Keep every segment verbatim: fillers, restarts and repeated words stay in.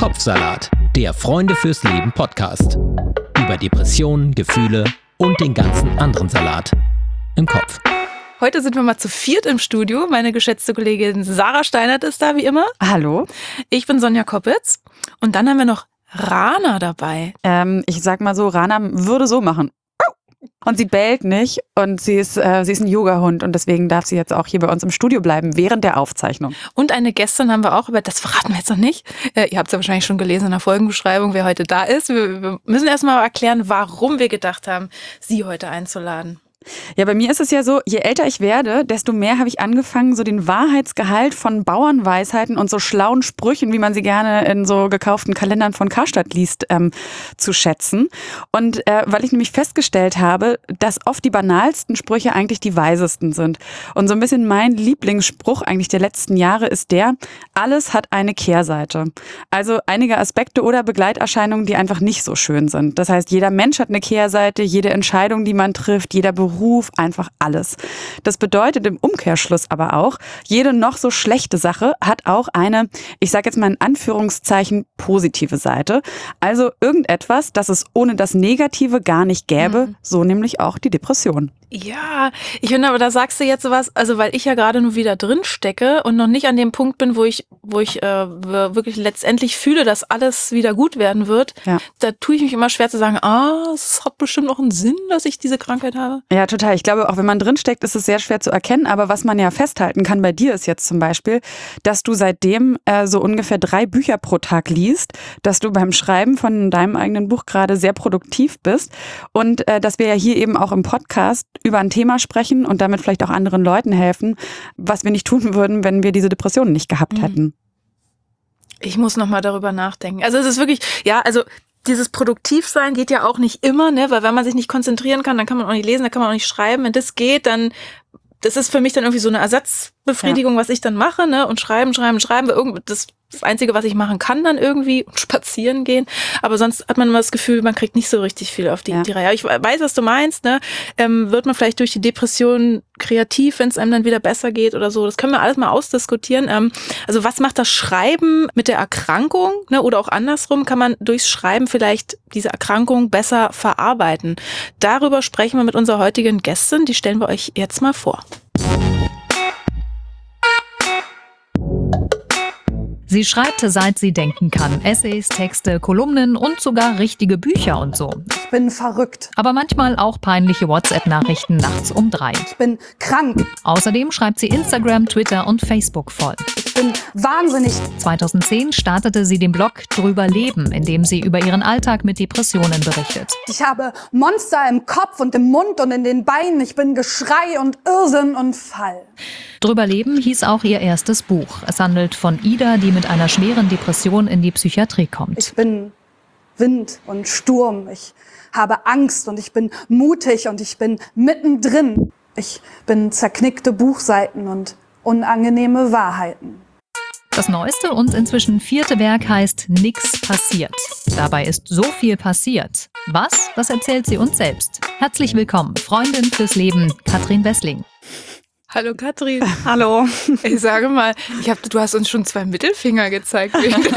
Kopfsalat, der Freunde fürs Leben Podcast. Über Depressionen, Gefühle und den ganzen anderen Salat im Kopf. Heute sind wir mal zu viert im Studio. Meine geschätzte Kollegin Sarah Steinert ist da, wie immer. Hallo. Ich bin Sonja Koppitz. Und dann haben wir noch Rana dabei. Ähm, ich sag mal so, Rana würde so machen. Und sie bellt nicht und sie ist, äh, sie ist ein Yoga-Hund und deswegen darf sie jetzt auch hier bei uns im Studio bleiben während der Aufzeichnung. Und eine Gästin haben wir auch, über das verraten wir jetzt noch nicht. Äh, ihr habt es ja wahrscheinlich schon gelesen in der Folgenbeschreibung, wer heute da ist. Wir, wir müssen erstmal erklären, warum wir gedacht haben, sie heute einzuladen. Ja, bei mir ist es ja so, je älter ich werde, desto mehr habe ich angefangen, so den Wahrheitsgehalt von Bauernweisheiten und so schlauen Sprüchen, wie man sie gerne in so gekauften Kalendern von Karstadt liest, ähm, zu schätzen. Und äh, weil ich nämlich festgestellt habe, dass oft die banalsten Sprüche eigentlich die weisesten sind. Und so ein bisschen mein Lieblingsspruch eigentlich der letzten Jahre ist der: Alles hat eine Kehrseite. Also einige Aspekte oder Begleiterscheinungen, die einfach nicht so schön sind. Das heißt, jeder Mensch hat eine Kehrseite, jede Entscheidung, die man trifft, jeder Beruf, Beruf, einfach alles. Das bedeutet im Umkehrschluss aber auch, jede noch so schlechte Sache hat auch eine, ich sage jetzt mal in Anführungszeichen, positive Seite. Also irgendetwas, das es ohne das Negative gar nicht gäbe, mhm. so nämlich auch die Depression. Ja, ich finde aber, da sagst du jetzt sowas, also weil ich ja gerade nur wieder drin stecke und noch nicht an dem Punkt bin, wo ich wo ich äh, wirklich letztendlich fühle, dass alles wieder gut werden wird. Ja. Da tue ich mich immer schwer zu sagen, ah, es hat bestimmt noch einen Sinn, dass ich diese Krankheit habe. Ja, total. Ich glaube, auch wenn man drin steckt, ist es sehr schwer zu erkennen. Aber was man ja festhalten kann bei dir ist jetzt zum Beispiel, dass du seitdem äh, so ungefähr drei Bücher pro Tag liest, dass du beim Schreiben von deinem eigenen Buch gerade sehr produktiv bist und äh, dass wir ja hier eben auch im Podcast über ein Thema sprechen und damit vielleicht auch anderen Leuten helfen, was wir nicht tun würden, wenn wir diese Depressionen nicht gehabt mhm. hätten. Ich muss noch mal darüber nachdenken. Also es ist wirklich, ja, also dieses Produktivsein geht ja auch nicht immer, ne, weil wenn man sich nicht konzentrieren kann, dann kann man auch nicht lesen, dann kann man auch nicht schreiben. Wenn das geht, dann, das ist für mich dann irgendwie so eine Ersatzbefriedigung, ja. was ich dann mache, ne, und schreiben, schreiben, schreiben, irgend das das Einzige, was ich machen kann dann irgendwie, spazieren gehen. Aber sonst hat man immer das Gefühl, man kriegt nicht so richtig viel auf die, ja. die Reihe. Ich weiß, was du meinst, ne? Ähm, wird man vielleicht durch die Depression kreativ, wenn es einem dann wieder besser geht oder so. Das können wir alles mal ausdiskutieren. Ähm, also was macht das Schreiben mit der Erkrankung, ne? Oder auch andersrum, kann man durchs Schreiben vielleicht diese Erkrankung besser verarbeiten? Darüber sprechen wir mit unserer heutigen Gästin. Die stellen wir euch jetzt mal vor. Sie schreibt, seit sie denken kann. Essays, Texte, Kolumnen und sogar richtige Bücher und so. Ich bin verrückt. Aber manchmal auch peinliche WhatsApp-Nachrichten nachts um drei. Ich bin krank. Außerdem schreibt sie Instagram, Twitter und Facebook voll. Ich bin wahnsinnig. zweitausendzehn startete sie den Blog Drüber Leben, in dem sie über ihren Alltag mit Depressionen berichtet. Ich habe Monster im Kopf und im Mund und in den Beinen. Ich bin Geschrei und Irrsinn und Fall. Drüber Leben hieß auch ihr erstes Buch. Es handelt von Ida, die mit einer schweren Depression in die Psychiatrie kommt. Ich bin Wind und Sturm. Ich habe Angst und ich bin mutig und ich bin mittendrin. Ich bin zerknickte Buchseiten und unangenehme Wahrheiten. Das neueste und inzwischen vierte Werk heißt Nix passiert. Dabei ist so viel passiert. Was? Das erzählt sie uns selbst. Herzlich willkommen, Freundin fürs Leben, Katrin Wessling. Hallo Katrin. Hallo. Ich sage mal, ich hab, du hast uns schon zwei Mittelfinger gezeigt.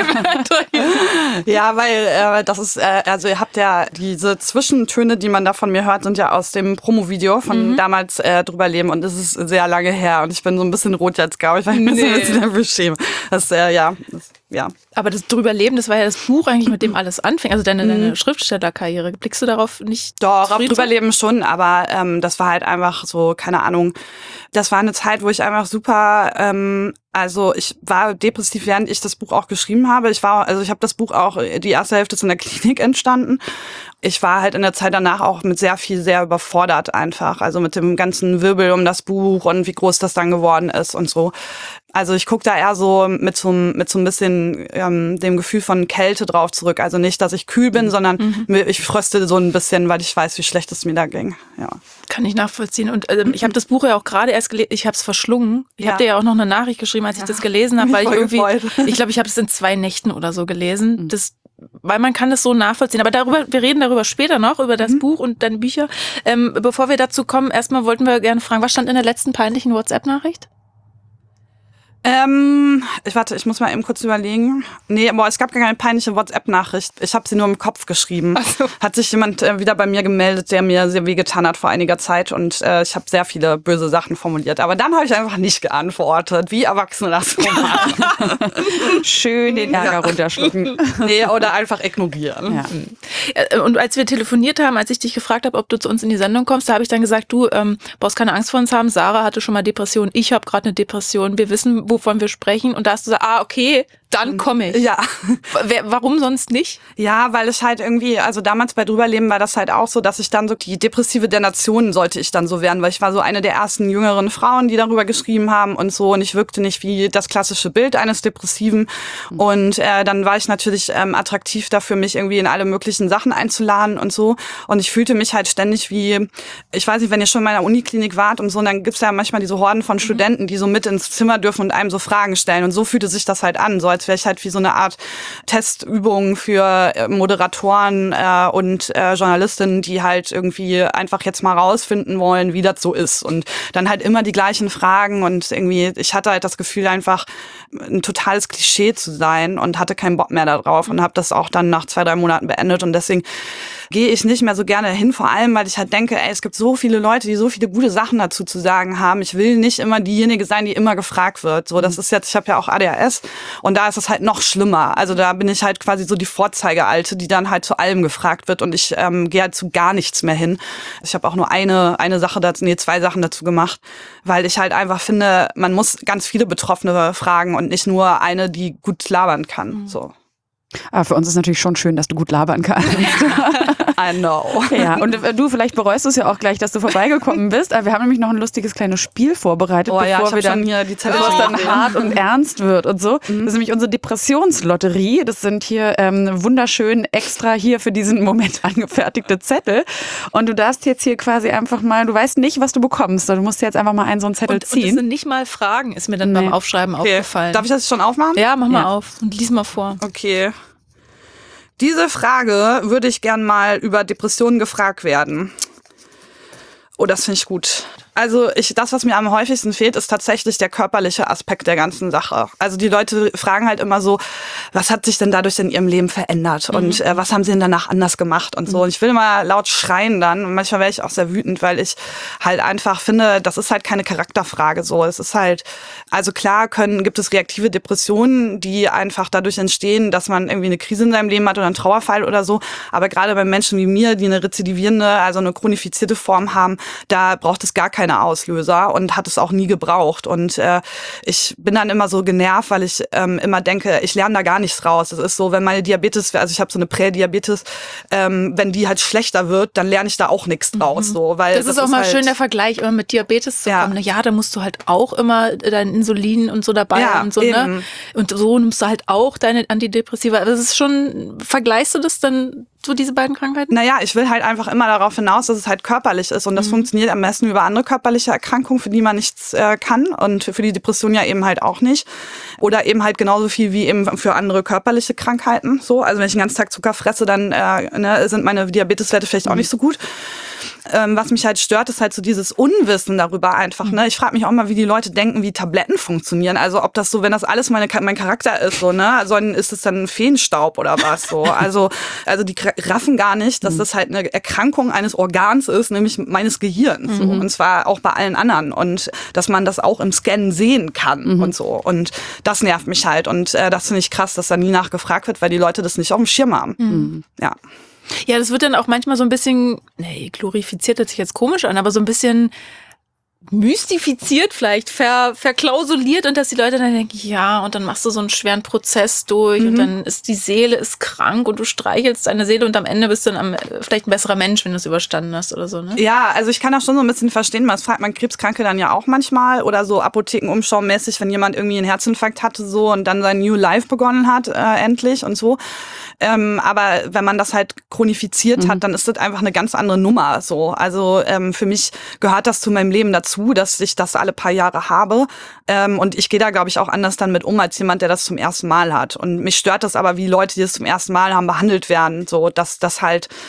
Ja, weil äh, das ist, äh, also ihr habt ja diese Zwischentöne, die man da von mir hört, sind ja aus dem Promo-Video von mhm. damals äh, Drüber Leben und das ist sehr lange her und ich bin so ein bisschen rot jetzt, glaube ich, weil ich mich nee. ein bisschen nervös schäme. Das, äh, ja, das, ja. Aber das Drüber Leben, das war ja das Buch eigentlich, mit dem alles anfing, also deine, mhm. deine Schriftstellerkarriere. Blickst du darauf nicht? Doch, auf Drüber Leben schon, aber ähm, das war halt einfach so, keine Ahnung, das war eine Zeit, wo ich einfach super, ähm, also ich war depressiv, während ich das Buch auch geschrieben habe. Ich war, also ich habe das Buch auch, die erste Hälfte ist in der Klinik entstanden. Ich war halt in der Zeit danach auch mit sehr viel, sehr überfordert einfach. Also mit dem ganzen Wirbel um das Buch und wie groß das dann geworden ist und so. Also ich gucke da eher so mit so, mit so ein bisschen ähm, dem Gefühl von Kälte drauf zurück. Also nicht, dass ich kühl bin, sondern mhm. ich fröste so ein bisschen, weil ich weiß, wie schlecht es mir da ging. Ja. Kann ich nachvollziehen. Und äh, ich habe das Buch ja auch gerade erst gelesen. Ich habe es verschlungen. Ich ja. habe dir ja auch noch eine Nachricht geschrieben, als ich ja. das gelesen habe, weil ich irgendwie, gefreut. ich glaube, ich habe es in zwei Nächten oder so gelesen. Mhm. Das, weil man kann das so nachvollziehen. Aber darüber, wir reden darüber später noch, über das mhm. Buch und deine Bücher. Ähm, bevor wir dazu kommen, erstmal wollten wir gerne fragen, was stand in der letzten peinlichen WhatsApp-Nachricht? Ähm, ich warte, ich muss mal eben kurz überlegen. Nee, boah, es gab gar keine peinliche WhatsApp-Nachricht. Ich habe sie nur im Kopf geschrieben. Ach so. Hat sich jemand äh, wieder bei mir gemeldet, der mir sehr wehgetan hat vor einiger Zeit und äh, ich habe sehr viele böse Sachen formuliert. Aber dann habe ich einfach nicht geantwortet, wie Erwachsene das so machen. Schön den Ärger ja. runterschlucken. Nee, oder einfach ignorieren. Ja. Und als wir telefoniert haben, als ich dich gefragt habe, ob du zu uns in die Sendung kommst, da habe ich dann gesagt, du ähm, brauchst keine Angst vor uns haben. Sarah hatte schon mal Depression, ich habe gerade eine Depression. Wir wissen, wovon wir sprechen. Und da hast du gesagt, ah, okay, dann komme ich. Ja. Warum sonst nicht? Ja, weil ich halt irgendwie, also damals bei Drüberleben war das halt auch so, dass ich dann so, die Depressive der Nationen sollte ich dann so werden, weil ich war so eine der ersten jüngeren Frauen, die darüber geschrieben haben und so und ich wirkte nicht wie das klassische Bild eines Depressiven und äh, dann war ich natürlich ähm, attraktiv dafür, mich irgendwie in alle möglichen Sachen einzuladen und so und ich fühlte mich halt ständig wie, ich weiß nicht, wenn ihr schon in meiner Uniklinik wart und so, und dann gibt's ja manchmal diese Horden von Studenten, die so mit ins Zimmer dürfen und einem so Fragen stellen und so fühlte sich das halt an, so als wäre ich halt wie so eine Art Testübung für Moderatoren äh, und äh, Journalistinnen, die halt irgendwie einfach jetzt mal rausfinden wollen, wie das so ist. Und dann halt immer die gleichen Fragen und irgendwie, ich hatte halt das Gefühl, einfach ein totales Klischee zu sein und hatte keinen Bock mehr darauf und habe das auch dann nach zwei, drei Monaten beendet. Und deswegen gehe ich nicht mehr so gerne hin, vor allem, weil ich halt denke, ey, es gibt so viele Leute, die so viele gute Sachen dazu zu sagen haben. Ich will nicht immer diejenige sein, die immer gefragt wird. So, das ist jetzt, ich habe ja auch A D H S und da ist es halt noch schlimmer. Also da bin ich halt quasi so die Vorzeigealte, die dann halt zu allem gefragt wird und ich ähm, gehe halt zu gar nichts mehr hin. Ich habe auch nur eine eine Sache dazu, nee, zwei Sachen dazu gemacht, weil ich halt einfach finde, man muss ganz viele Betroffene fragen und nicht nur eine, die gut labern kann. Mhm. So. Aber für uns ist natürlich schon schön, dass du gut labern kannst. I know. Ja, und du, vielleicht bereust du es ja auch gleich, dass du vorbeigekommen bist. Aber wir haben nämlich noch ein lustiges kleines Spiel vorbereitet, oh, bevor ja, wir dann, hier die bevor es dann hart und ernst wird und so. Mhm. Das ist nämlich unsere Depressionslotterie. Das sind hier ähm, wunderschön extra hier für diesen Moment angefertigte Zettel. Und du darfst jetzt hier quasi einfach mal, du weißt nicht, was du bekommst. Du musst jetzt einfach mal einen so einen Zettel und, ziehen. Und das sind nicht mal Fragen, ist mir dann nee. beim Aufschreiben okay. aufgefallen. Darf ich das schon aufmachen? Ja, mach mal ja. auf und lies mal vor. Okay. Diese Frage würde ich gern mal über Depressionen gefragt werden. Oh, das finde ich gut. Also ich, das, was mir am häufigsten fehlt, ist tatsächlich der körperliche Aspekt der ganzen Sache. Also die Leute fragen halt immer so, was hat sich denn dadurch in ihrem Leben verändert mhm. und äh, was haben sie denn danach anders gemacht und so. Und ich will immer laut schreien dann und manchmal wäre ich auch sehr wütend, weil ich halt einfach finde, das ist halt keine Charakterfrage so. Es ist halt, also klar können, gibt es reaktive Depressionen, die einfach dadurch entstehen, dass man irgendwie eine Krise in seinem Leben hat oder einen Trauerfall oder so. Aber gerade bei Menschen wie mir, die eine rezidivierende, also eine chronifizierte Form haben, da braucht es gar keine Auslöser und hat es auch nie gebraucht. Und äh, ich bin dann immer so genervt, weil ich ähm, immer denke, ich lerne da gar nichts raus. Es ist so, wenn meine Diabetes, also ich habe so eine Prädiabetes, ähm, wenn die halt schlechter wird, dann lerne ich da auch nichts draus. So, weil das, das ist auch ist mal halt schön der Vergleich, immer mit Diabetes zu ja. kommen. Ja, da musst du halt auch immer dein Insulin und so dabei ja, haben. Und so, ne? Und so nimmst du halt auch deine Antidepressiva. Das ist schon, vergleichst du das dann so diese beiden Krankheiten? Naja, ich will halt einfach immer darauf hinaus, dass es halt körperlich ist und das mhm. funktioniert am besten über andere körperliche Erkrankungen, für die man nichts äh, kann und für die Depression ja eben halt auch nicht oder eben halt genauso viel wie eben für andere körperliche Krankheiten. So, also wenn ich den ganzen Tag Zucker fresse, dann äh, ne, sind meine Diabeteswerte vielleicht auch mhm. nicht so gut. Ähm, was mich halt stört, ist halt so dieses Unwissen darüber einfach. Ne? Ich frage mich auch mal, wie die Leute denken, wie Tabletten funktionieren. Also ob das so, wenn das alles meine, mein Charakter ist, so, ne, also ist es dann Feenstaub oder was so. Also, also die raffen gar nicht, dass das halt eine Erkrankung eines Organs ist, nämlich meines Gehirns. So. Mhm. Und zwar auch bei allen anderen. Und dass man das auch im Scan sehen kann mhm. und so. Und das nervt mich halt. Und äh, das finde ich krass, dass da nie nachgefragt wird, weil die Leute das nicht auf dem Schirm haben. Mhm. Ja. Ja, das wird dann auch manchmal so ein bisschen, nee, glorifiziert hört sich jetzt komisch an, aber so ein bisschen mystifiziert vielleicht, ver, verklausuliert und dass die Leute dann denken, ja, und dann machst du so einen schweren Prozess durch mhm. und dann ist die Seele ist krank und du streichelst deine Seele und am Ende bist du dann am, vielleicht ein besserer Mensch, wenn du es überstanden hast oder so, ne? Ja, also ich kann das schon so ein bisschen verstehen, das fragt man Krebskranke dann ja auch manchmal oder so Apothekenumschau-mäßig, wenn jemand irgendwie einen Herzinfarkt hatte so und dann sein New Life begonnen hat, äh, endlich und so. Ähm, aber wenn man das halt chronifiziert mhm. hat, dann ist das einfach eine ganz andere Nummer, so. Also ähm, für mich gehört das zu meinem Leben dazu, dass ich das alle paar Jahre habe. Ähm, und ich gehe da, glaube ich, auch anders dann mit um, als jemand, der das zum ersten Mal hat. Und mich stört das aber, wie Leute, die das zum ersten Mal haben, behandelt werden. So, dass das halt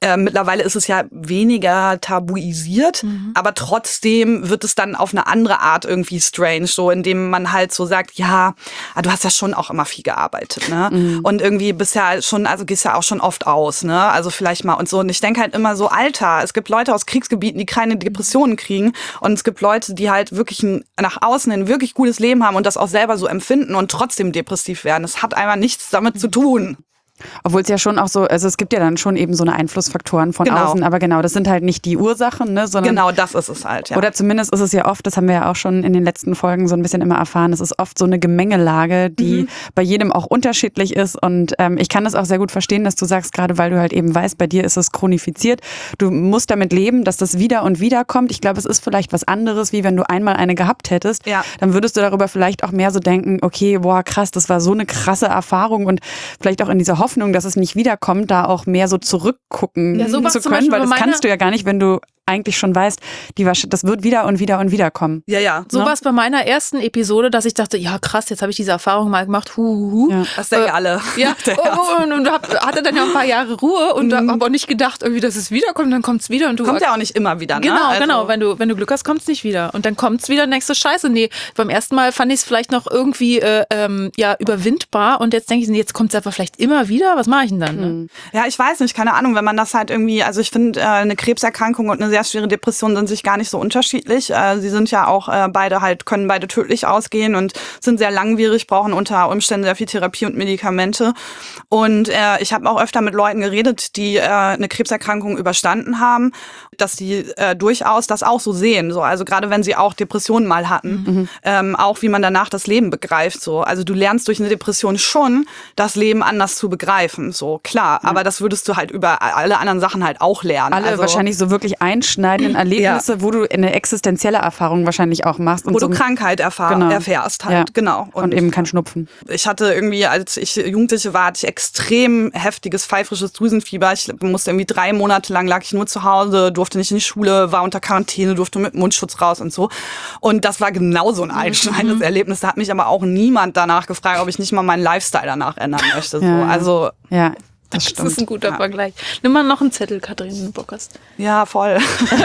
Äh, mittlerweile ist es ja weniger tabuisiert, mhm. aber trotzdem wird es dann auf eine andere Art irgendwie strange, so indem man halt so sagt, ja, du hast ja schon auch immer viel gearbeitet, ne? Mhm. Und irgendwie bist ja schon, also gehst ja auch schon oft aus, ne? Also vielleicht mal und so. Und ich denke halt immer so, Alter, es gibt Leute aus Kriegsgebieten, die keine Depressionen kriegen und es gibt Leute, die halt wirklich ein, nach außen ein wirklich gutes Leben haben und das auch selber so empfinden und trotzdem depressiv werden. Das hat einfach nichts damit zu tun. Obwohl es ja schon auch so, also es gibt ja dann schon eben so eine Einflussfaktoren von genau. außen, aber genau, das sind halt nicht die Ursachen, ne, sondern genau das ist es halt, ja. Oder zumindest ist es ja oft, das haben wir ja auch schon in den letzten Folgen so ein bisschen immer erfahren, es ist oft so eine Gemengelage, die mhm. bei jedem auch unterschiedlich ist und ähm, ich kann das auch sehr gut verstehen, dass du sagst, gerade weil du halt eben weißt, bei dir ist es chronifiziert, du musst damit leben, dass das wieder und wieder kommt. Ich glaube, es ist vielleicht was anderes, wie wenn du einmal eine gehabt hättest, ja. dann würdest du darüber vielleicht auch mehr so denken, okay, boah, krass, das war so eine krasse Erfahrung und vielleicht auch in dieser Hoffnung, dass es nicht wiederkommt, da auch mehr so zurückgucken ja, zu können, weil das kannst du ja gar nicht, wenn du eigentlich schon weißt, die, das wird wieder und wieder und wieder kommen. Ja, ja. So ne? war es bei meiner ersten Episode, dass ich dachte, ja krass, jetzt habe ich diese Erfahrung mal gemacht. Hu, hu, hu. Ja. Das denken äh, alle. Ja, und, und, und hab, hatte dann ja ein paar Jahre Ruhe und mhm. habe auch nicht gedacht, irgendwie, dass es wiederkommt, dann kommt es wieder. Und du kommt ja auch nicht immer wieder, ne? Genau, also. genau. Wenn du, wenn du Glück hast, kommt es nicht wieder. Und dann kommt es wieder, nächste Scheiße. Nee, beim ersten Mal fand ich es vielleicht noch irgendwie äh, ähm, ja, überwindbar und jetzt denke ich, jetzt kommt es einfach vielleicht immer wieder. Was mache ich denn dann? Ne? Mhm. Ja, ich weiß nicht, keine Ahnung, wenn man das halt irgendwie, also ich finde, äh, eine Krebserkrankung und eine sehr schwere Depression sind sich gar nicht so unterschiedlich. Äh, sie sind ja auch äh, beide halt, können beide tödlich ausgehen und sind sehr langwierig, brauchen unter Umständen sehr viel Therapie und Medikamente. Und äh, ich habe auch öfter mit Leuten geredet, die äh, eine Krebserkrankung überstanden haben, dass die äh, durchaus das auch so sehen. So, also gerade wenn sie auch Depressionen mal hatten, mhm. ähm, auch wie man danach das Leben begreift. So, also du lernst durch eine Depression schon, das Leben anders zu begreifen. So klar, ja. aber das würdest du halt über alle anderen Sachen halt auch lernen. Alle also, wahrscheinlich so wirklich einschneidenden Erlebnisse, ja. wo du eine existenzielle Erfahrung wahrscheinlich auch machst. Und wo so du Krankheit erfahr- genau. erfährst halt, ja. genau. Und, und eben kein Schnupfen. Ich hatte irgendwie, als ich Jugendliche war, hatte ich extrem heftiges pfeifrisches Drüsenfieber. Ich musste irgendwie drei Monate lang, lag ich nur zu Hause, durfte nicht in die Schule, war unter Quarantäne, durfte mit Mundschutz raus und so. Und das war genau so ein einschneidendes mhm. Erlebnis. Da hat mich aber auch niemand danach gefragt, ob ich nicht mal meinen Lifestyle danach ändern möchte. So. Ja. Also ja. Das, das ist ein guter ja. Vergleich. Nimm mal noch einen Zettel, Katrin, wenn du Bock hast. Ja, voll.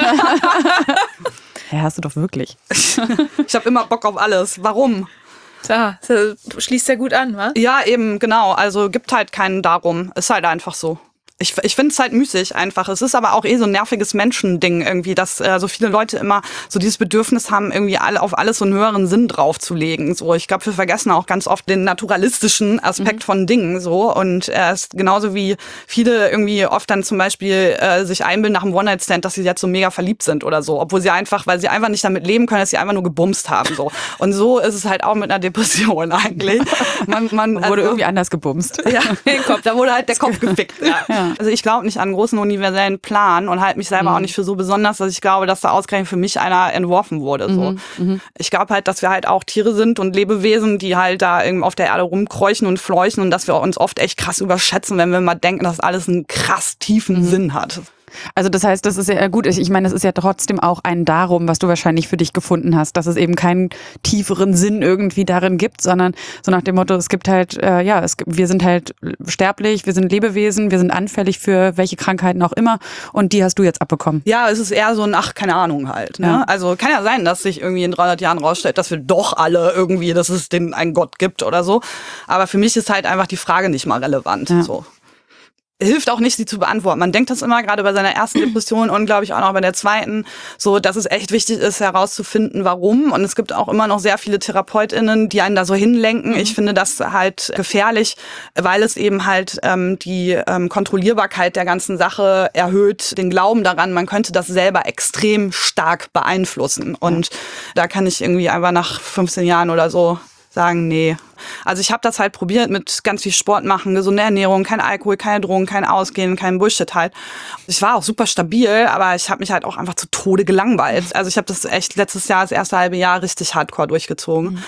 Ja, hast du doch wirklich. Ich habe immer Bock auf alles. Warum? Tja, das schließt ja gut an, wa? Ja, eben, genau. Also gibt halt keinen Darum. Ist halt einfach so. Ich, ich finde es halt müßig einfach. Es ist aber auch eh so ein nerviges Menschending irgendwie, dass äh, so viele Leute immer so dieses Bedürfnis haben, irgendwie alle auf alles so einen höheren Sinn draufzulegen. So, ich glaube, wir vergessen auch ganz oft den naturalistischen Aspekt mhm. von Dingen. So und äh, es ist genauso wie viele irgendwie oft dann zum Beispiel äh, sich einbilden nach einem One-Night-Stand, dass sie jetzt so mega verliebt sind oder so, obwohl sie einfach, weil sie einfach nicht damit leben können, dass sie einfach nur gebumst haben. So und so ist es halt auch mit einer Depression eigentlich. Man, man wurde also, irgendwie anders gebumst. Ja, den Kopf, da wurde halt der Kopf gefickt. Ja. Ja. Also ich glaube nicht an einen großen universellen Plan und halte mich selber mhm. auch nicht für so besonders, dass ich glaube, dass da ausgerechnet für mich einer entworfen wurde. So. Mhm. Ich glaube halt, dass wir halt auch Tiere sind und Lebewesen, die halt da irgendwie auf der Erde rumkreuchen und fleuchen und dass wir uns oft echt krass überschätzen, wenn wir mal denken, dass alles einen krass tiefen mhm. Sinn hat. Also das heißt, das ist ja gut. Ich meine, das ist ja trotzdem auch ein Darum, was du wahrscheinlich für dich gefunden hast, dass es eben keinen tieferen Sinn irgendwie darin gibt, sondern so nach dem Motto, es gibt halt, äh, ja, es gibt, wir sind halt sterblich, wir sind Lebewesen, wir sind anfällig für welche Krankheiten auch immer und die hast du jetzt abbekommen. Ja, es ist eher so ein, ach, keine Ahnung halt. Ne? Ja. Also kann ja sein, dass sich irgendwie in dreihundert Jahren rausstellt, dass wir doch alle irgendwie, dass es den einen Gott gibt oder so. Aber für mich ist halt einfach die Frage nicht mal relevant. Ja. So. Hilft auch nicht, sie zu beantworten. Man denkt das immer, gerade bei seiner ersten Depression und glaube ich auch noch bei der zweiten, so, dass es echt wichtig ist, herauszufinden, warum. Und es gibt auch immer noch sehr viele TherapeutInnen, die einen da so hinlenken. Mhm. Ich finde das halt gefährlich, weil es eben halt ähm, die ähm, Kontrollierbarkeit der ganzen Sache erhöht, den Glauben daran, man könnte das selber extrem stark beeinflussen. Und da kann ich irgendwie einfach nach fünfzehn Jahren oder so sagen, nee. Also ich habe das halt probiert mit ganz viel Sport machen, gesunde Ernährung, kein Alkohol, keine Drogen, kein Ausgehen, kein Bullshit halt. Ich war auch super stabil, aber ich habe mich halt auch einfach zu Tode gelangweilt. Also ich habe das echt letztes Jahr, das erste halbe Jahr richtig hardcore durchgezogen. Mhm.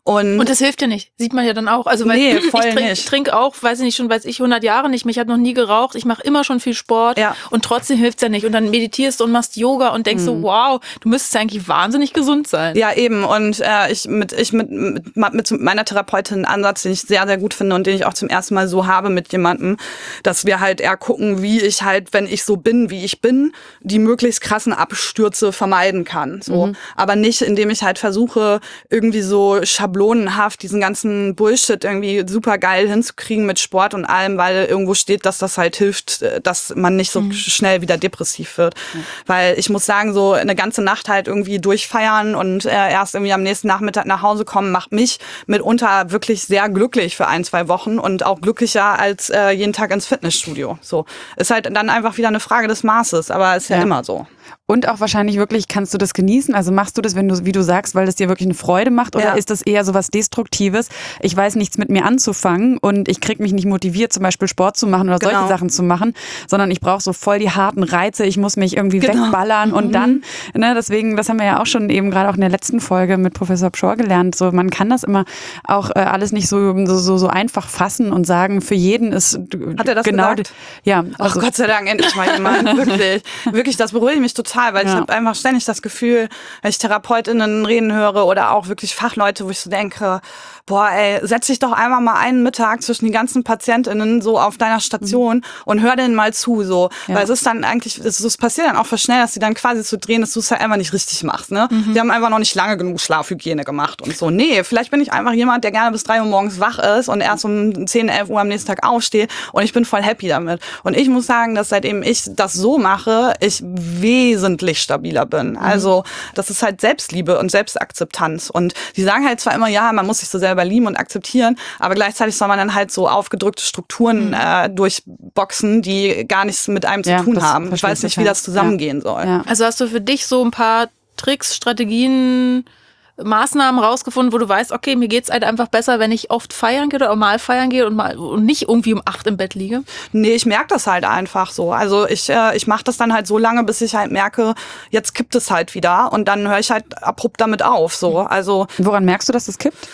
Und, und das hilft ja nicht, sieht man ja dann auch. Also weil nee, voll ich trinke nicht. trink auch, weiß ich nicht, schon weiß ich, hundert Jahre nicht, mich hat noch nie geraucht, ich mache immer schon viel Sport ja. und trotzdem hilft's ja nicht. Und dann meditierst du und machst Yoga und denkst mhm. so, wow, du müsstest eigentlich wahnsinnig gesund sein. Ja, eben. Und äh, ich mit ich mit, mit, mit meiner Therapeutin einen Ansatz, den ich sehr, sehr gut finde und den ich auch zum ersten Mal so habe mit jemandem, dass wir halt eher gucken, wie ich halt, wenn ich so bin, wie ich bin, die möglichst krassen Abstürze vermeiden kann. So. Mhm. Aber nicht, indem ich halt versuche, irgendwie so schablonenhaft diesen ganzen Bullshit irgendwie super geil hinzukriegen mit Sport und allem, weil irgendwo steht, dass das halt hilft, dass man nicht so mhm. schnell wieder depressiv wird. Mhm. Weil ich muss sagen, so eine ganze Nacht halt irgendwie durchfeiern und äh, erst irgendwie am nächsten Nachmittag nach Hause kommen, macht mich mitunter wirklich sehr glücklich für ein, zwei Wochen und auch glücklicher als äh, jeden Tag ins Fitnessstudio. So. Ist halt dann einfach wieder eine Frage des Maßes, aber ist ja, ja immer so. Und auch wahrscheinlich wirklich, kannst du das genießen? Also machst du das, wenn du, wie du sagst, weil das dir wirklich eine Freude macht? Oder ja. ist das eher so was Destruktives? Ich weiß nichts mit mir anzufangen und ich krieg mich nicht motiviert, zum Beispiel Sport zu machen oder genau. solche Sachen zu machen, sondern ich brauche so voll die harten Reize. Ich muss mich irgendwie genau. wegballern und mhm. dann, ne, deswegen, das haben wir ja auch schon eben gerade auch in der letzten Folge mit Professor Pschorr gelernt. So, man kann das immer auch äh, alles nicht so, so, so einfach fassen und sagen, für jeden ist Hat er das genau gesagt? Ja. Also, Ach Gott sei Dank, endlich mal jemand. Wirklich. Wirklich, das beruhigt mich total, weil ja. ich habe einfach ständig das Gefühl, wenn ich TherapeutInnen reden höre oder auch wirklich Fachleute, wo ich so denke, boah, ey, setz dich doch einmal mal einen Mittag zwischen die ganzen PatientInnen so auf deiner Station mhm. und hör denen mal zu, so. Ja. Weil es ist dann eigentlich, es, es passiert dann auch voll schnell, dass sie dann quasi zu drehen, dass du es halt einfach nicht richtig machst, ne? Mhm. Die haben einfach noch nicht lange genug Schlafhygiene gemacht und so. Nee, vielleicht bin ich einfach jemand, der gerne bis drei Uhr morgens wach ist und erst um zehn, elf Uhr am nächsten Tag aufsteht und ich bin voll happy damit. Und ich muss sagen, dass seitdem ich das so mache, ich wesentlich stabiler bin. Mhm. Also, das ist halt Selbstliebe und Selbstakzeptanz. Und die sagen halt zwar immer, ja, man muss sich so selber lieben und akzeptieren, aber gleichzeitig soll man dann halt so aufgedrückte Strukturen mhm. äh, durchboxen, die gar nichts mit einem zu ja, tun haben. Ich weiß nicht, wie das zusammengehen ja. soll. Ja. Also hast du für dich so ein paar Tricks, Strategien, Maßnahmen rausgefunden, wo du weißt, okay, mir geht's halt einfach besser, wenn ich oft feiern gehe oder mal feiern gehe und mal und nicht irgendwie um acht im Bett liege? Nee, ich merke das halt einfach so. Also ich äh, ich mache das dann halt so lange, bis ich halt merke, jetzt kippt es halt wieder und dann höre ich halt abrupt damit auf. So, also woran merkst du, dass es kippt?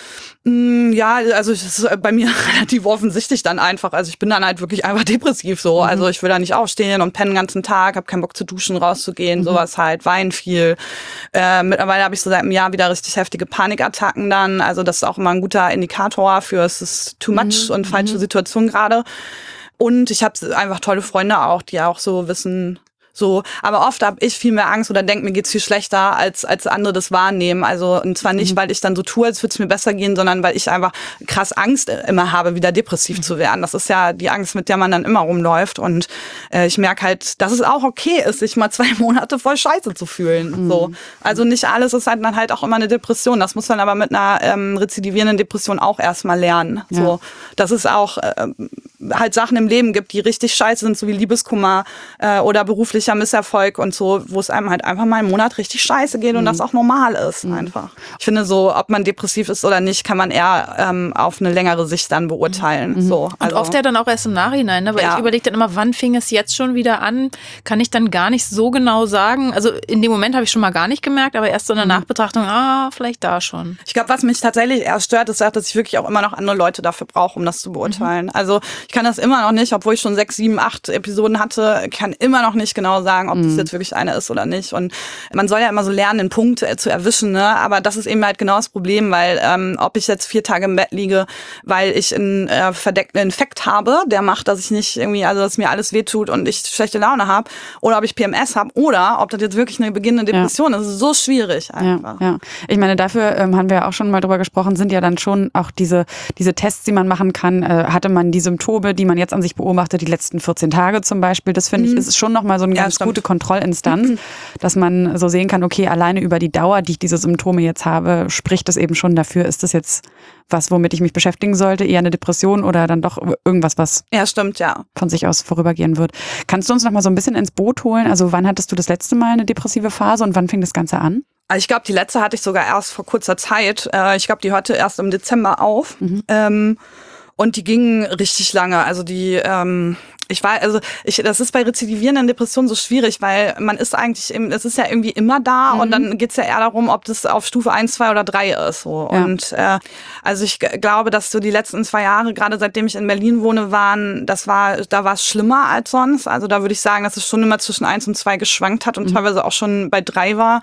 Ja, also es ist bei mir relativ offensichtlich dann einfach. Also ich bin dann halt wirklich einfach depressiv so. Mhm. Also ich will da nicht aufstehen und pennen den ganzen Tag, habe keinen Bock zu duschen, rauszugehen, mhm. sowas halt, wein viel. Äh, mittlerweile habe ich so seit einem Jahr wieder richtig heftige Panikattacken dann. Also das ist auch immer ein guter Indikator für, es ist too much mhm. und falsche Situation gerade. Und ich habe einfach tolle Freunde auch, die auch so wissen, so, aber oft habe ich viel mehr Angst oder denke, mir geht's viel schlechter, als als andere das wahrnehmen. Also und zwar nicht, mhm. weil ich dann so tue, als würde es mir besser gehen, sondern weil ich einfach krass Angst immer habe, wieder depressiv mhm. zu werden. Das ist ja die Angst, mit der man dann immer rumläuft. Und äh, ich merke halt, dass es auch okay ist, sich mal zwei Monate voll scheiße zu fühlen. Mhm. So, also nicht alles ist halt dann halt auch immer eine Depression. Das muss man aber mit einer ähm, rezidivierenden Depression auch erstmal lernen. Ja. So, dass es auch äh, halt Sachen im Leben gibt, die richtig scheiße sind, so wie Liebeskummer äh, oder beruflicher Misserfolg und so, wo es einem halt einfach mal einen Monat richtig scheiße geht und mhm. das auch normal ist mhm. einfach. Ich finde so, ob man depressiv ist oder nicht, kann man eher ähm, auf eine längere Sicht dann beurteilen. Mhm. So, also. Und oft ja dann auch erst im Nachhinein, ne? Weil ja. ich überlege dann immer, wann fing es jetzt schon wieder an? Kann ich dann gar nicht so genau sagen. Also in dem Moment habe ich schon mal gar nicht gemerkt, aber erst so in der mhm. Nachbetrachtung, ah, vielleicht da schon. Ich glaube, was mich tatsächlich eher stört, ist, dass ich wirklich auch immer noch andere Leute dafür brauche, um das zu beurteilen. Mhm. Also ich kann das immer noch nicht, obwohl ich schon sechs, sieben, acht Episoden hatte, kann immer noch nicht genau sagen, ob mhm. das jetzt wirklich eine ist oder nicht. Und man soll ja immer so lernen, den Punkt äh, zu erwischen, ne? Aber das ist eben halt genau das Problem, weil ähm, ob ich jetzt vier Tage im Bett liege, weil ich einen äh, verdeckten Infekt habe, der macht, dass ich nicht irgendwie, also dass mir alles wehtut und ich schlechte Laune habe, oder ob ich P M S habe, oder ob das jetzt wirklich eine beginnende Depression ja. ist. Das ist so schwierig einfach. Ja, ja. Ich meine, dafür ähm, haben wir ja auch schon mal drüber gesprochen, sind ja dann schon auch diese, diese Tests, die man machen kann. Äh, hatte man die Symptome, die man jetzt an sich beobachtet, die letzten vierzehn Tage zum Beispiel, das finde mhm. ich, ist schon nochmal so eine ganz ja, gute Kontrollinstanz, dass man so sehen kann, okay, alleine über die Dauer, die ich diese Symptome jetzt habe, spricht es eben schon dafür, ist das jetzt was, womit ich mich beschäftigen sollte, eher eine Depression oder dann doch irgendwas, was ja, stimmt, ja. von sich aus vorübergehen wird. Kannst du uns noch mal so ein bisschen ins Boot holen? Also wann hattest du das letzte Mal eine depressive Phase und wann fing das Ganze an? Ich glaube, die letzte hatte ich sogar erst vor kurzer Zeit. Ich glaube, die hörte erst im Dezember auf. Mhm. Ähm, und die ging richtig lange. Also die, ähm, Ich war, also ich, das ist bei rezidivierenden Depressionen so schwierig, weil man ist eigentlich, es ist ja irgendwie immer da mhm. und dann geht's ja eher darum, ob das auf Stufe eins, zwei oder drei ist. So. Ja. Und äh, also ich g- glaube, dass so die letzten zwei Jahre, gerade seitdem ich in Berlin wohne, waren, das war, da war es schlimmer als sonst. Also da würde ich sagen, dass es schon immer zwischen eins und zwei geschwankt hat und mhm. teilweise auch schon bei drei war.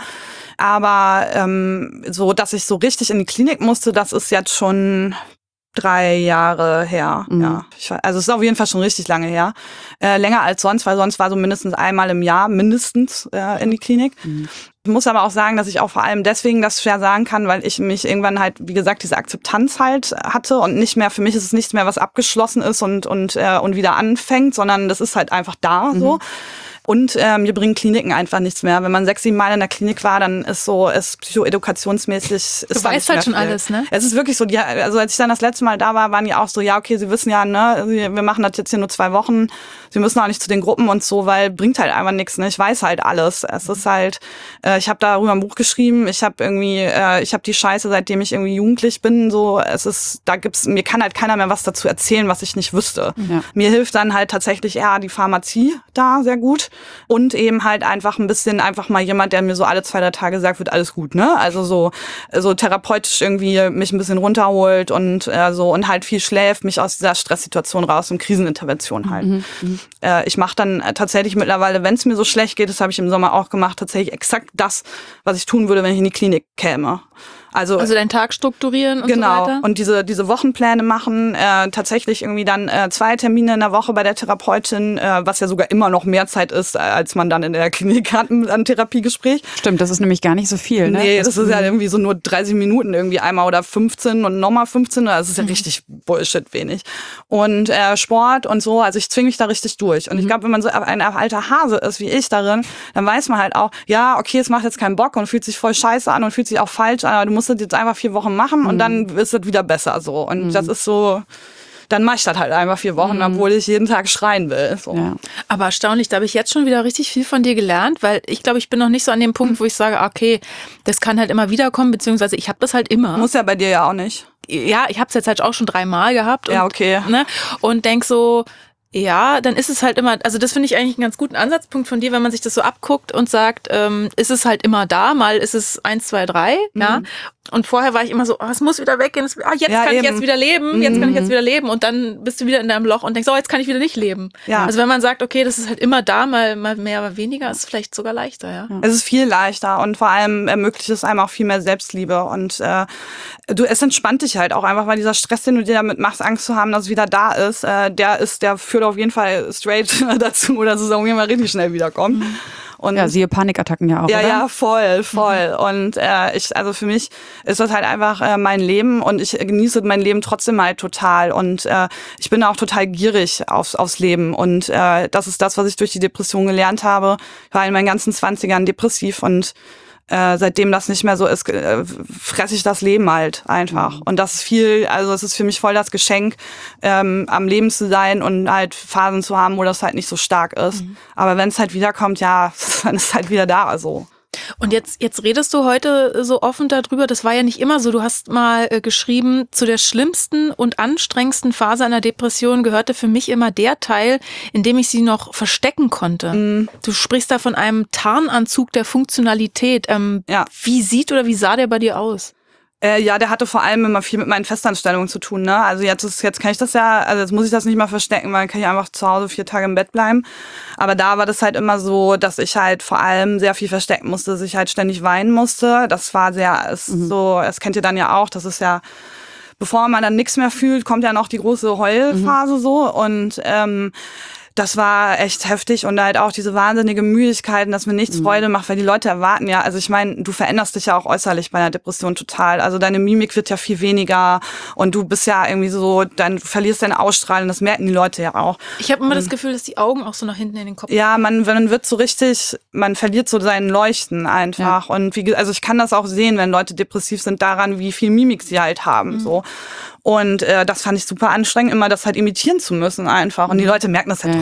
Aber ähm, so, dass ich so richtig in die Klinik musste, das ist jetzt schon drei Jahre her, mhm. ja. Ich, also es ist auf jeden Fall schon richtig lange her. Äh, länger als sonst, weil sonst war so mindestens einmal im Jahr mindestens äh, in die Klinik. Mhm. Ich muss aber auch sagen, dass ich auch vor allem deswegen das schwer sagen kann, weil ich mich irgendwann halt, wie gesagt, diese Akzeptanz halt hatte und nicht mehr, für mich ist es nichts mehr, was abgeschlossen ist und und äh, und wieder anfängt, sondern das ist halt einfach da so. Mhm. Und äh, mir bringen Kliniken einfach nichts mehr. Wenn man sechs, sieben Mal in der Klinik war, dann ist so, ist psychoedukationsmäßig. Ist du weißt halt schon viel. Alles, ne? Es ist wirklich so, die, also als ich dann das letzte Mal da war, waren die auch so, ja, okay, sie wissen ja, ne, wir machen das jetzt hier nur zwei Wochen, sie müssen auch nicht zu den Gruppen und so, weil bringt halt einfach nichts, ne? Ich weiß halt alles. Es ist halt, äh, ich habe darüber ein Buch geschrieben, ich habe irgendwie, äh, ich habe die Scheiße, seitdem ich irgendwie jugendlich bin, so, es ist, da gibt's, mir kann halt keiner mehr was dazu erzählen, was ich nicht wüsste. Ja. Mir hilft dann halt tatsächlich eher die Pharmazie da sehr gut. Und eben halt einfach ein bisschen, einfach mal jemand, der mir so alle zwei, drei Tage sagt, wird alles gut, ne? Also so, so therapeutisch irgendwie mich ein bisschen runterholt und äh, so und halt viel schläft, mich aus dieser Stresssituation raus und Krisenintervention halt. Mhm, äh, ich mache dann tatsächlich mittlerweile, wenn es mir so schlecht geht, das habe ich im Sommer auch gemacht, tatsächlich exakt das, was ich tun würde, wenn ich in die Klinik käme. Also, also deinen Tag strukturieren und genau, so weiter? Genau, und diese diese Wochenpläne machen, äh, tatsächlich irgendwie dann äh, zwei Termine in der Woche bei der Therapeutin, äh, was ja sogar immer noch mehr Zeit ist, äh, als man dann in der Klinik hat, ein Therapiegespräch. Stimmt, das ist nämlich gar nicht so viel, ne? Nee, das, das ist ja irgendwie so nur dreißig Minuten irgendwie einmal oder fünfzehn und nochmal fünfzehn, das ist ja mhm. richtig Bullshit wenig. Und äh, Sport und so, also ich zwinge mich da richtig durch. Und mhm. ich glaube, wenn man so ein alter Hase ist wie ich darin, dann weiß man halt auch, ja, okay, es macht jetzt keinen Bock und fühlt sich voll scheiße an und fühlt sich auch falsch an, aber du musst das jetzt einfach vier Wochen machen und mhm. dann ist es wieder besser so. Und mhm. das ist so, dann mach ich das halt einfach vier Wochen, mhm. obwohl ich jeden Tag schreien will. So. Ja. Aber erstaunlich, da habe ich jetzt schon wieder richtig viel von dir gelernt, weil ich glaube, ich bin noch nicht so an dem Punkt, wo ich sage, okay, das kann halt immer wieder kommen, beziehungsweise ich habe das halt immer. Muss ja bei dir ja auch nicht. Ja, ich habe es jetzt halt auch schon dreimal gehabt. Und, ja, okay. Ne, und denk so, ja, dann ist es halt immer, also das finde ich eigentlich einen ganz guten Ansatzpunkt von dir, wenn man sich das so abguckt und sagt, ähm, ist es halt immer da, mal ist es eins, zwei, drei, mhm. ja. Und vorher war ich immer so, oh, es muss wieder weggehen, es, ah, jetzt ja, kann eben. ich jetzt wieder leben, jetzt mhm. kann ich jetzt wieder leben und dann bist du wieder in deinem Loch und denkst, oh, jetzt kann ich wieder nicht leben. Ja. Also wenn man sagt, okay, das ist halt immer da, mal, mal mehr, mal weniger, ist es vielleicht sogar leichter, ja. Es ist viel leichter und vor allem ermöglicht es einem auch viel mehr Selbstliebe und äh, du, es entspannt dich halt auch einfach, weil dieser Stress, den du dir damit machst, Angst zu haben, dass es wieder da ist, äh, der ist, der führt auf jeden Fall straight dazu, dass es irgendwie mal richtig schnell wiederkommt. Mhm. Und ja, siehe Panikattacken ja auch, Ja, oder? ja, voll, voll. Mhm. Und äh, ich, also für mich ist das halt einfach äh, mein Leben und ich genieße mein Leben trotzdem halt total und äh, ich bin auch total gierig aufs, aufs Leben und äh, das ist das, was ich durch die Depression gelernt habe. Ich war in meinen ganzen zwanzigern depressiv und Äh, seitdem das nicht mehr so ist, äh, fresse ich das Leben halt einfach. Mhm. Und das ist viel, also es ist für mich voll das Geschenk, ähm, am Leben zu sein und halt Phasen zu haben, wo das halt nicht so stark ist. Mhm. Aber wenn es halt wiederkommt, ja, dann ist es halt wieder da, also. Und jetzt, jetzt redest du heute so offen darüber, das war ja nicht immer so. Du hast mal äh, geschrieben, zu der schlimmsten und anstrengendsten Phase einer Depression gehörte für mich immer der Teil, in dem ich sie noch verstecken konnte. Mm. Du sprichst da von einem Tarnanzug der Funktionalität. Ähm, ja. Wie sieht oder wie sah der bei dir aus? Äh, ja, der hatte vor allem immer viel mit meinen Festanstellungen zu tun, ne? Also jetzt ist, jetzt kann ich das ja, also jetzt muss ich das nicht mal verstecken, weil dann kann ich einfach zu Hause vier Tage im Bett bleiben. Aber da war das halt immer so, dass ich halt vor allem sehr viel verstecken musste, dass ich halt ständig weinen musste. Das war sehr, ist mhm. so, das kennt ihr dann ja auch, das ist ja, bevor man dann nichts mehr fühlt, kommt ja noch die große Heulphase mhm. so und ähm, das war echt heftig und halt auch diese wahnsinnige Müdigkeit, dass mir nichts mhm. Freude macht, weil die Leute erwarten ja, also ich meine, du veränderst dich ja auch äußerlich bei einer Depression total, also deine Mimik wird ja viel weniger und du bist ja irgendwie so, dann du verlierst deine Ausstrahlung, das merken die Leute ja auch. Ich habe immer und, das Gefühl, dass die Augen auch so nach hinten in den Kopf Ja, man, man wird so richtig, man verliert so seinen Leuchten einfach ja. und wie, also ich kann das auch sehen, wenn Leute depressiv sind, daran, wie viel Mimik sie halt haben, mhm. so. Und äh, das fand ich super anstrengend, immer das halt imitieren zu müssen einfach. Und die Leute merken das halt ja.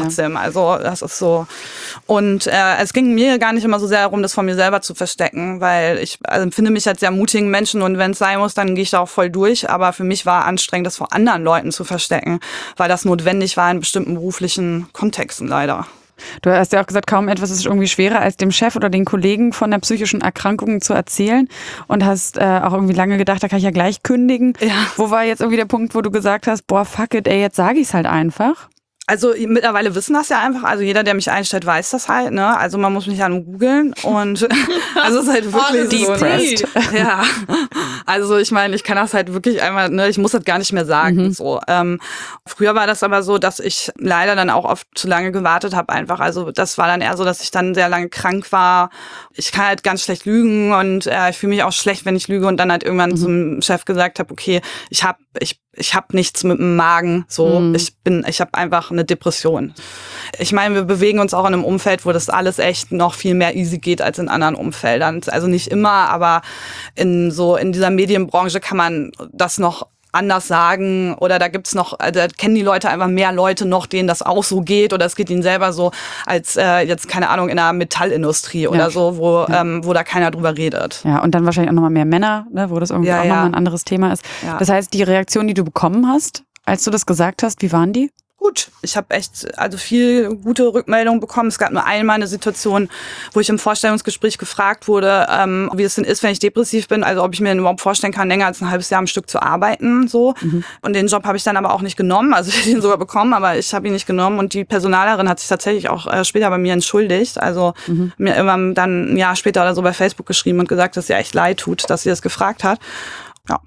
trotzdem. Ja. Also das ist so. Und äh, es ging mir gar nicht immer so sehr darum, das von mir selber zu verstecken, weil ich also, empfinde mich als sehr mutigen Menschen und wenn es sein muss, dann gehe ich da auch voll durch. Aber für mich war anstrengend, das vor anderen Leuten zu verstecken, weil das notwendig war in bestimmten beruflichen Kontexten leider. Du hast ja auch gesagt, kaum etwas ist irgendwie schwerer, als dem Chef oder den Kollegen von der psychischen Erkrankung zu erzählen und hast äh, auch irgendwie lange gedacht, da kann ich ja gleich kündigen. Ja. Wo war jetzt irgendwie der Punkt, wo du gesagt hast, boah, fuck it, ey, jetzt sage ich es halt einfach? Also mittlerweile wissen das ja einfach, also jeder, der mich einstellt, weiß das halt, ne? Also man muss mich ja nur googeln und also es ist halt wirklich oh, so. Ne? Ja, also ich meine, ich kann das halt wirklich einmal, ne, ich muss das gar nicht mehr sagen. Mhm. So. Ähm, früher war das aber so, dass ich leider dann auch oft zu lange gewartet habe einfach. Also das war dann eher so, dass ich dann sehr lange krank war. Ich kann halt ganz schlecht lügen und äh, ich fühle mich auch schlecht, wenn ich lüge und dann halt irgendwann mhm. zum Chef gesagt habe, okay, ich habe ich ich habe nichts mit dem Magen, so mhm. ich bin ich habe einfach eine Depression. Ich meine, wir bewegen uns auch in einem Umfeld, wo das alles echt noch viel mehr easy geht als in anderen Umfeldern. Also nicht immer, aber in so in dieser Medienbranche kann man das noch anders sagen oder da gibt's noch, da kennen die Leute einfach mehr Leute noch, denen das auch so geht oder es geht ihnen selber so als äh, jetzt, keine Ahnung, in der Metallindustrie oder ja. so, wo ja. ähm, wo da keiner drüber redet. Ja, und dann wahrscheinlich auch nochmal mehr Männer, ne, wo das irgendwie ja, auch ja. nochmal ein anderes Thema ist. Ja. Das heißt, die Reaktion, die du bekommen hast, als du das gesagt hast, wie waren die? Gut, ich habe echt also viel gute Rückmeldungen bekommen. Es gab nur einmal eine Situation, wo ich im Vorstellungsgespräch gefragt wurde, ähm, wie es denn ist, wenn ich depressiv bin, also ob ich mir denn überhaupt vorstellen kann, länger als ein halbes Jahr am Stück zu arbeiten. So. Mhm. Und den Job habe ich dann aber auch nicht genommen. Also ich hätte ihn sogar bekommen, aber ich habe ihn nicht genommen. Und die Personalerin hat sich tatsächlich auch äh, später bei mir entschuldigt. Also mhm. mir immer dann ein Jahr später oder so bei Facebook geschrieben und gesagt, dass sie echt leid tut, dass sie das gefragt hat. Ja.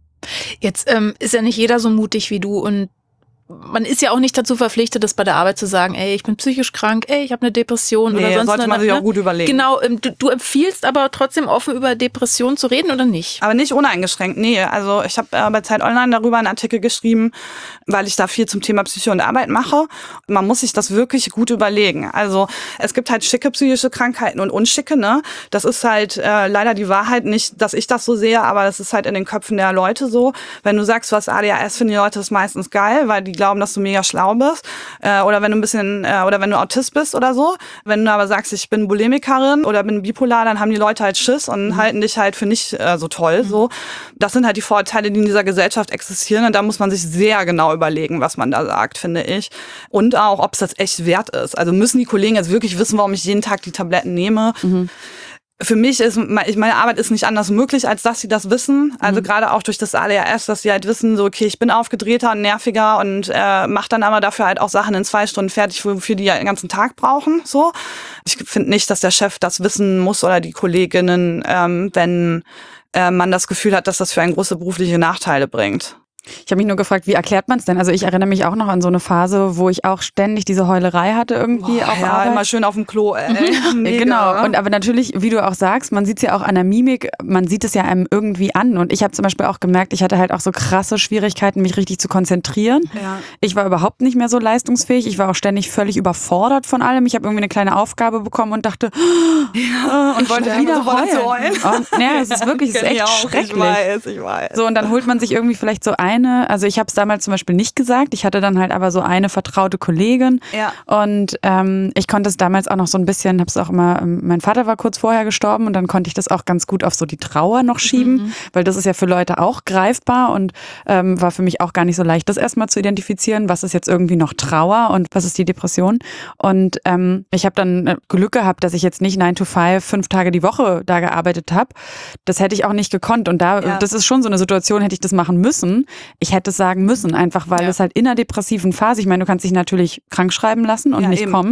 Jetzt ähm, ist ja nicht jeder so mutig wie du und man ist ja auch nicht dazu verpflichtet, das bei der Arbeit zu sagen, ey, ich bin psychisch krank, ey, ich habe eine Depression nee, oder sonst sollte man eine, sich ne? auch gut überlegen. Genau, du, du empfiehlst aber trotzdem offen über Depressionen zu reden oder nicht? Aber nicht uneingeschränkt, nee. Also ich habe äh, bei Zeit Online darüber einen Artikel geschrieben, weil ich da viel zum Thema Psyche und Arbeit mache. Man muss sich das wirklich gut überlegen. Also es gibt halt schicke psychische Krankheiten und unschicke, ne? Das ist halt äh, leider die Wahrheit, nicht, dass ich das so sehe, aber das ist halt in den Köpfen der Leute so. Wenn du sagst, du hast A D H S, finden die Leute das meistens geil, weil die glauben, dass du mega schlau bist äh, oder wenn du ein bisschen äh, oder wenn du Autist bist oder so. Wenn du aber sagst, ich bin Bulimikerin oder bin bipolar, dann haben die Leute halt Schiss und mhm. halten dich halt für nicht äh, so toll. Mhm. So, das sind halt die Vorurteile, die in dieser Gesellschaft existieren und da muss man sich sehr genau überlegen, was man da sagt, finde ich. Und auch, ob es das echt wert ist. Also müssen die Kollegen jetzt wirklich wissen, warum ich jeden Tag die Tabletten nehme? Mhm. Für mich ist, meine Arbeit ist nicht anders möglich, als dass sie das wissen. Also mhm. gerade auch durch das A D H S, dass sie halt wissen, so okay, ich bin aufgedrehter und nerviger und äh, mache dann aber dafür halt auch Sachen in zwei Stunden fertig, wofür die ja den ganzen Tag brauchen. So, ich finde nicht, dass der Chef das wissen muss oder die Kolleginnen, ähm, wenn äh, man das Gefühl hat, dass das für einen große berufliche Nachteile bringt. Ich habe mich nur gefragt, wie erklärt man es denn? Also ich erinnere mich auch noch an so eine Phase, wo ich auch ständig diese Heulerei hatte irgendwie Boah, auf ja, Arbeit. Immer schön auf dem Klo, ey. Genau. Und aber natürlich, wie du auch sagst, man sieht es ja auch an der Mimik, man sieht es ja einem irgendwie an. Und ich habe zum Beispiel auch gemerkt, ich hatte halt auch so krasse Schwierigkeiten, mich richtig zu konzentrieren. Ja. Ich war überhaupt nicht mehr so leistungsfähig. Ich war auch ständig völlig überfordert von allem. Ich habe irgendwie eine kleine Aufgabe bekommen und dachte, ja, und wollte wieder heulen. Und, ja, es ist wirklich, es ist echt schrecklich. Ich weiß, ich weiß. So, und dann holt man sich irgendwie vielleicht so ein Eine, also ich habe es damals zum Beispiel nicht gesagt, ich hatte dann halt aber so eine vertraute Kollegin ja. und ähm, ich konnte es damals auch noch so ein bisschen, habe es auch immer, mein Vater war kurz vorher gestorben und dann konnte ich das auch ganz gut auf so die Trauer noch schieben, mhm. weil das ist ja für Leute auch greifbar und ähm, war für mich auch gar nicht so leicht, das erstmal zu identifizieren, was ist jetzt irgendwie noch Trauer und was ist die Depression. Und ähm, ich habe dann Glück gehabt, dass ich jetzt nicht nine to five, fünf Tage die Woche da gearbeitet habe. Das hätte ich auch nicht gekonnt und da, ja. das ist schon so eine Situation, hätte ich das machen müssen. Ich hätte es sagen müssen, einfach weil ja. es halt in einer depressiven Phase, ich meine, du kannst dich natürlich krank schreiben lassen und ja, nicht eben. kommen.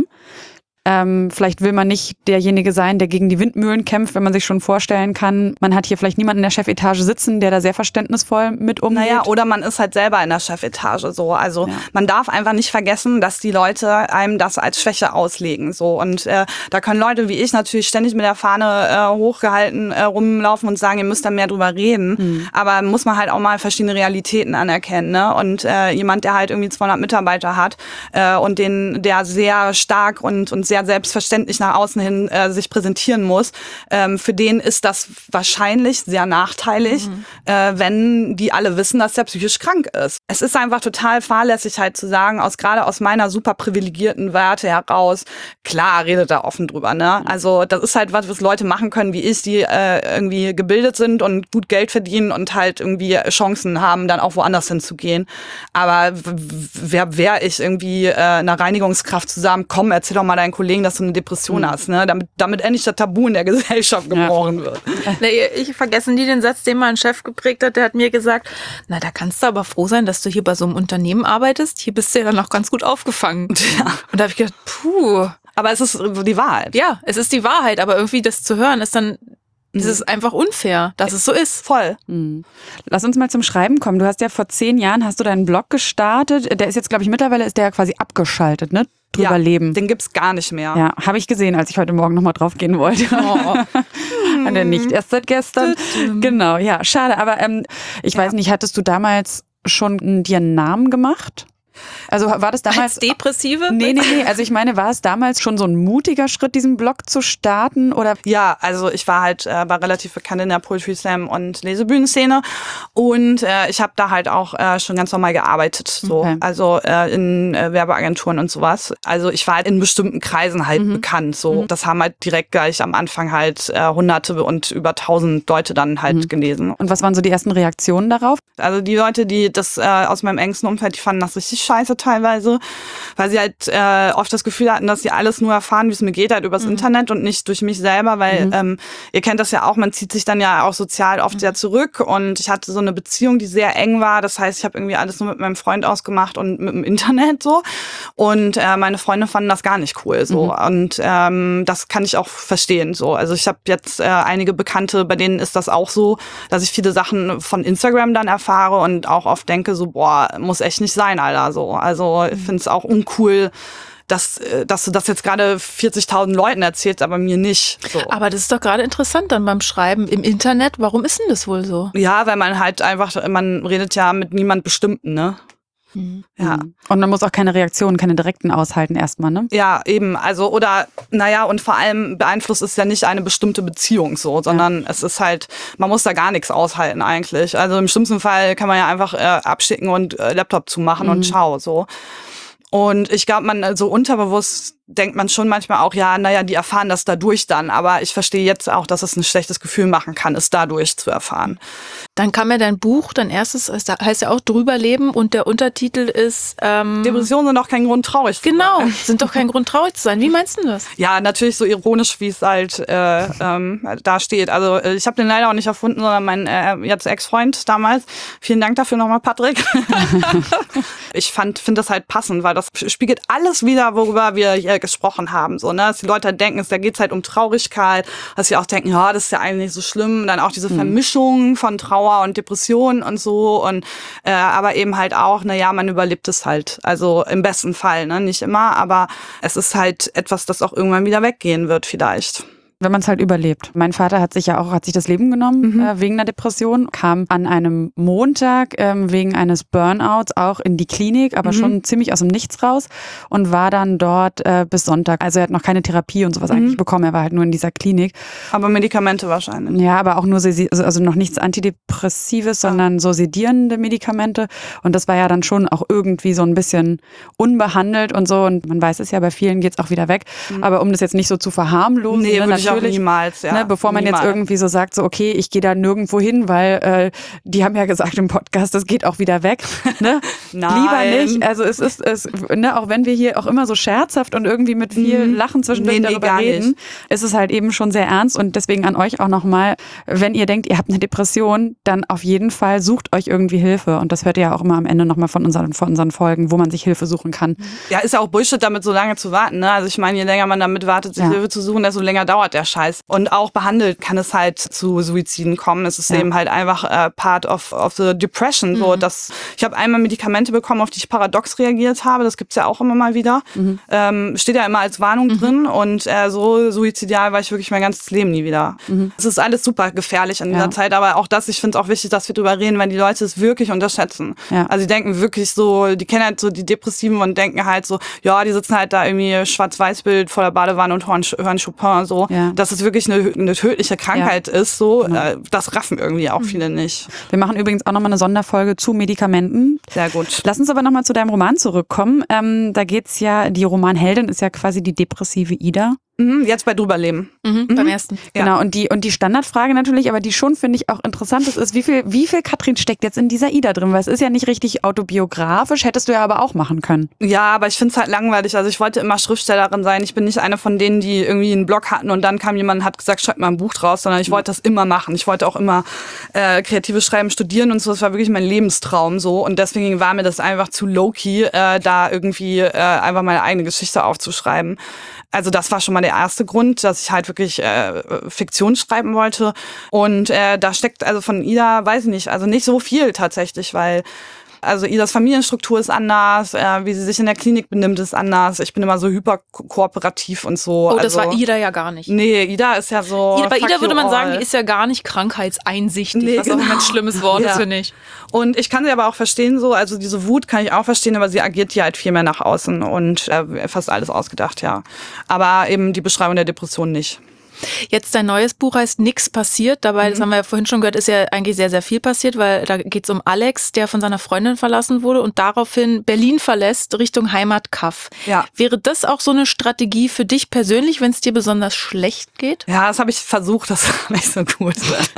Ähm, vielleicht will man nicht derjenige sein, der gegen die Windmühlen kämpft, wenn man sich schon vorstellen kann, man hat hier vielleicht niemanden in der Chefetage sitzen, der da sehr verständnisvoll mit umgeht. Naja, oder man ist halt selber in der Chefetage so. Also ja. man darf einfach nicht vergessen, dass die Leute einem das als Schwäche auslegen. So. Und äh, da können Leute wie ich natürlich ständig mit der Fahne äh, hochgehalten äh, rumlaufen und sagen, ihr müsst da mehr drüber reden. Mhm. Aber muss man halt auch mal verschiedene Realitäten anerkennen. Ne? Und äh, jemand, der halt irgendwie zweihundert Mitarbeiter hat äh, und den, der sehr stark und, und sehr sehr selbstverständlich nach außen hin äh, sich präsentieren muss, ähm, für den ist das wahrscheinlich sehr nachteilig, mhm. äh, wenn die alle wissen, dass der psychisch krank ist. Es ist einfach total fahrlässig halt zu sagen, aus gerade aus meiner super privilegierten Warte heraus, klar, redet da offen drüber, ne? Also das ist halt was, was Leute machen können wie ich, die äh, irgendwie gebildet sind und gut Geld verdienen und halt irgendwie Chancen haben, dann auch woanders hinzugehen. Aber wer wäre ich irgendwie äh, einer Reinigungskraft zusammen, komm, erzähl doch mal deinen Kollegen, dass du eine Depression mhm. hast, ne? Damit, damit endlich das Tabu in der Gesellschaft gebrochen ja. wird. Nee, ich vergesse nie den Satz, den mein Chef geprägt hat, der hat mir gesagt, na, da kannst du aber froh sein, dass du hier bei so einem Unternehmen arbeitest. Hier bist du ja dann auch ganz gut aufgefangen. Ja. Und da habe ich gedacht, puh. Aber es ist die Wahrheit. Ja, es ist die Wahrheit, aber irgendwie das zu hören ist dann, das ist einfach unfair, dass es so ist. Voll. Mhm. Lass uns mal zum Schreiben kommen. Du hast ja vor zehn Jahren, hast du deinen Blog gestartet. Der ist jetzt, glaube ich, mittlerweile ist der ja quasi abgeschaltet, ne? Drüber ja, leben. Den gibt's gar nicht mehr. Ja, habe ich gesehen, als ich heute Morgen nochmal drauf gehen wollte. Oh. Und dann nicht erst seit gestern. Genau, ja, schade. Aber ähm, ich ja. weiß nicht, hattest du damals schon dir einen Namen gemacht? Also war das damals... Als Depressive? Nee, nee, nee. Also ich meine, war es damals schon so ein mutiger Schritt, diesen Blog zu starten? Oder? Ja, also ich war halt äh, war relativ bekannt in der Poetry Slam und Lesebühnenszene und äh, ich habe da halt auch äh, schon ganz normal gearbeitet, so okay. also äh, in äh, Werbeagenturen und sowas. Also ich war halt in bestimmten Kreisen halt mhm. bekannt, so mhm. das haben halt direkt gleich am Anfang halt äh, Hunderte und über tausend Leute dann halt mhm. gelesen. Und was waren so die ersten Reaktionen darauf? Also die Leute, die das äh, aus meinem engsten Umfeld, die fanden das richtig scheiße teilweise, weil sie halt äh, oft das Gefühl hatten, dass sie alles nur erfahren, wie es mir geht, halt übers mhm. Internet und nicht durch mich selber, weil mhm. ähm, ihr kennt das ja auch, man zieht sich dann ja auch sozial oft mhm. sehr zurück und ich hatte so eine Beziehung, die sehr eng war, das heißt, ich habe irgendwie alles nur mit meinem Freund ausgemacht und mit dem Internet so und äh, meine Freunde fanden das gar nicht cool so mhm. und ähm, das kann ich auch verstehen so, also ich habe jetzt äh, einige Bekannte, bei denen ist das auch so, dass ich viele Sachen von Instagram dann erfahre und auch oft denke so, boah, muss echt nicht sein, Alter, so. Also ich finde es auch uncool, dass, dass du das jetzt gerade vierzigtausend Leuten erzählst, aber mir nicht. So. Aber das ist doch gerade interessant dann beim Schreiben im Internet. Warum ist denn das wohl so? Ja, weil man halt einfach, man redet ja mit niemand Bestimmten, ne? Mhm. Ja. Und man muss auch keine Reaktionen, keine direkten aushalten erstmal, ne? Ja, eben. Also, oder, naja, und vor allem beeinflusst es ja nicht eine bestimmte Beziehung so, sondern ja. es ist halt, man muss da gar nichts aushalten eigentlich. Also im schlimmsten Fall kann man ja einfach äh, abschicken und äh, Laptop zumachen mhm. und ciao, so. Und ich glaube, man so also unterbewusst denkt man schon manchmal auch, ja, naja, die erfahren das dadurch dann. Aber ich verstehe jetzt auch, dass es ein schlechtes Gefühl machen kann, es dadurch zu erfahren. Dann kam ja dein Buch, dein erstes, heißt ja auch Drüber leben und der Untertitel ist... Ähm Depressionen sind doch kein Grund, traurig zu genau, sein. sind doch kein Grund, traurig zu sein. Wie meinst du das? Ja, natürlich so ironisch, wie es halt äh, ähm, da steht. Also ich habe den leider auch nicht erfunden, sondern mein äh, jetzt Ex-Freund damals. Vielen Dank dafür nochmal, Patrick. Ich fand, finde das halt passend, weil das spiegelt alles wieder, worüber wir hier gesprochen haben, so, ne, dass die Leute halt denken, da geht's halt um Traurigkeit, dass sie auch denken, ja, das ist ja eigentlich nicht so schlimm, und dann auch diese mhm. Vermischung von Trauer und Depression und so und äh, aber eben halt auch, na ja, man überlebt es halt, also im besten Fall, ne, nicht immer, aber es ist halt etwas, das auch irgendwann wieder weggehen wird vielleicht. Wenn man es halt überlebt. Mein Vater hat sich ja auch, hat sich das Leben genommen mhm. äh, wegen einer Depression, kam an einem Montag ähm, wegen eines Burnouts auch in die Klinik, aber mhm. schon ziemlich aus dem Nichts raus und war dann dort äh, bis Sonntag. Also er hat noch keine Therapie und sowas mhm. eigentlich bekommen, er war halt nur in dieser Klinik. Aber Medikamente wahrscheinlich. Ja, aber auch nur, also noch nichts Antidepressives, ah. sondern so sedierende Medikamente und das war ja dann schon auch irgendwie so ein bisschen unbehandelt und so und man weiß es ja, bei vielen geht's auch wieder weg, mhm. aber um das jetzt nicht so zu verharmlosen, nee, ne, auch niemals, ja. Ne, bevor man niemals. jetzt irgendwie so sagt, so okay, ich gehe da nirgendwo hin, weil äh, die haben ja gesagt im Podcast, das geht auch wieder weg. Ne? Nein. Lieber nicht. Also es ist, es, ne, auch wenn wir hier auch immer so scherzhaft und irgendwie mit viel mhm. Lachen zwischendurch nee, nee, darüber reden, nicht. ist es halt eben schon sehr ernst und deswegen an euch auch nochmal, wenn ihr denkt, ihr habt eine Depression, dann auf jeden Fall sucht euch irgendwie Hilfe und das hört ihr ja auch immer am Ende nochmal von unseren, von unseren Folgen, wo man sich Hilfe suchen kann. Ja, ist ja auch Bullshit, damit so lange zu warten. Ne? Also ich meine, je länger man damit wartet, sich ja. Hilfe zu suchen, desto länger dauert der Scheiß. Und auch behandelt kann es halt zu Suiziden kommen. Es ist ja. eben halt einfach äh, part of, of the depression. Mhm. So, dass ich habe einmal Medikamente bekommen, auf die ich paradox reagiert habe. Das gibt's ja auch immer mal wieder. Mhm. Ähm, steht ja immer als Warnung mhm. drin. Und äh, so suizidial war ich wirklich mein ganzes Leben nie wieder. Mhm. Es ist alles super gefährlich in dieser ja. Zeit. Aber auch das, ich finde es auch wichtig, dass wir drüber reden, weil die Leute es wirklich unterschätzen. Ja. Also die denken wirklich so, die kennen halt so die Depressiven und denken halt so, ja, die sitzen halt da irgendwie Schwarz-Weiß-Bild vor der Badewanne und hören, hören Chopin so. Ja. Dass es wirklich eine, eine tödliche Krankheit ja. ist, so. Genau. Äh, das raffen irgendwie auch mhm. viele nicht. Wir machen übrigens auch nochmal eine Sonderfolge zu Medikamenten. Sehr gut. Lass uns aber nochmal zu deinem Roman zurückkommen. Ähm, da geht's ja, die Romanheldin ist ja quasi die depressive Ida. Mhm, jetzt bei Drüberleben. Mhm, mhm. Beim ersten. Genau, ja. und die und die Standardfrage natürlich, aber die schon, finde ich, auch interessant ist, ist, wie viel, wie viel Katrin steckt jetzt in dieser Ida drin? Weil es ist ja nicht richtig autobiografisch, hättest du ja aber auch machen können. Ja, aber ich finde es halt langweilig. Also ich wollte immer Schriftstellerin sein. Ich bin nicht eine von denen, die irgendwie einen Blog hatten und dann kam jemand und hat gesagt, schreib mal ein Buch draus, sondern ich mhm. wollte das immer machen. Ich wollte auch immer äh, kreatives Schreiben studieren und so. Das war wirklich mein Lebenstraum so. Und deswegen war mir das einfach zu low-key, äh, da irgendwie äh, einfach meine eigene Geschichte aufzuschreiben. Also das war schon mal der erste Grund, dass ich halt wirklich äh, Fiktion schreiben wollte. Und äh, da steckt also von Ida, weiß ich nicht, also nicht so viel tatsächlich, weil also Idas Familienstruktur ist anders, äh, wie sie sich in der Klinik benimmt, ist anders. Ich bin immer so hyperkooperativ und so. Oh, das also, war Ida ja gar nicht. Nee, Ida ist ja so... Ida, bei Ida würde man all. sagen, die ist ja gar nicht krankheitseinsichtig, nee, was genau. auch ein ganz schlimmes Wort ja. ist, finde ich. Und ich kann sie aber auch verstehen so, also diese Wut kann ich auch verstehen, aber sie agiert ja halt viel mehr nach außen und äh, fast alles ausgedacht, ja. Aber eben die Beschreibung der Depression nicht. Jetzt dein neues Buch heißt Nix passiert. Dabei, mhm. das haben wir ja vorhin schon gehört, ist ja eigentlich sehr, sehr viel passiert, weil da geht es um Alex, der von seiner Freundin verlassen wurde und daraufhin Berlin verlässt Richtung Heimatkaff. Ja. Wäre das auch so eine Strategie für dich persönlich, wenn es dir besonders schlecht geht? Ja, das habe ich versucht, das war nicht so gut.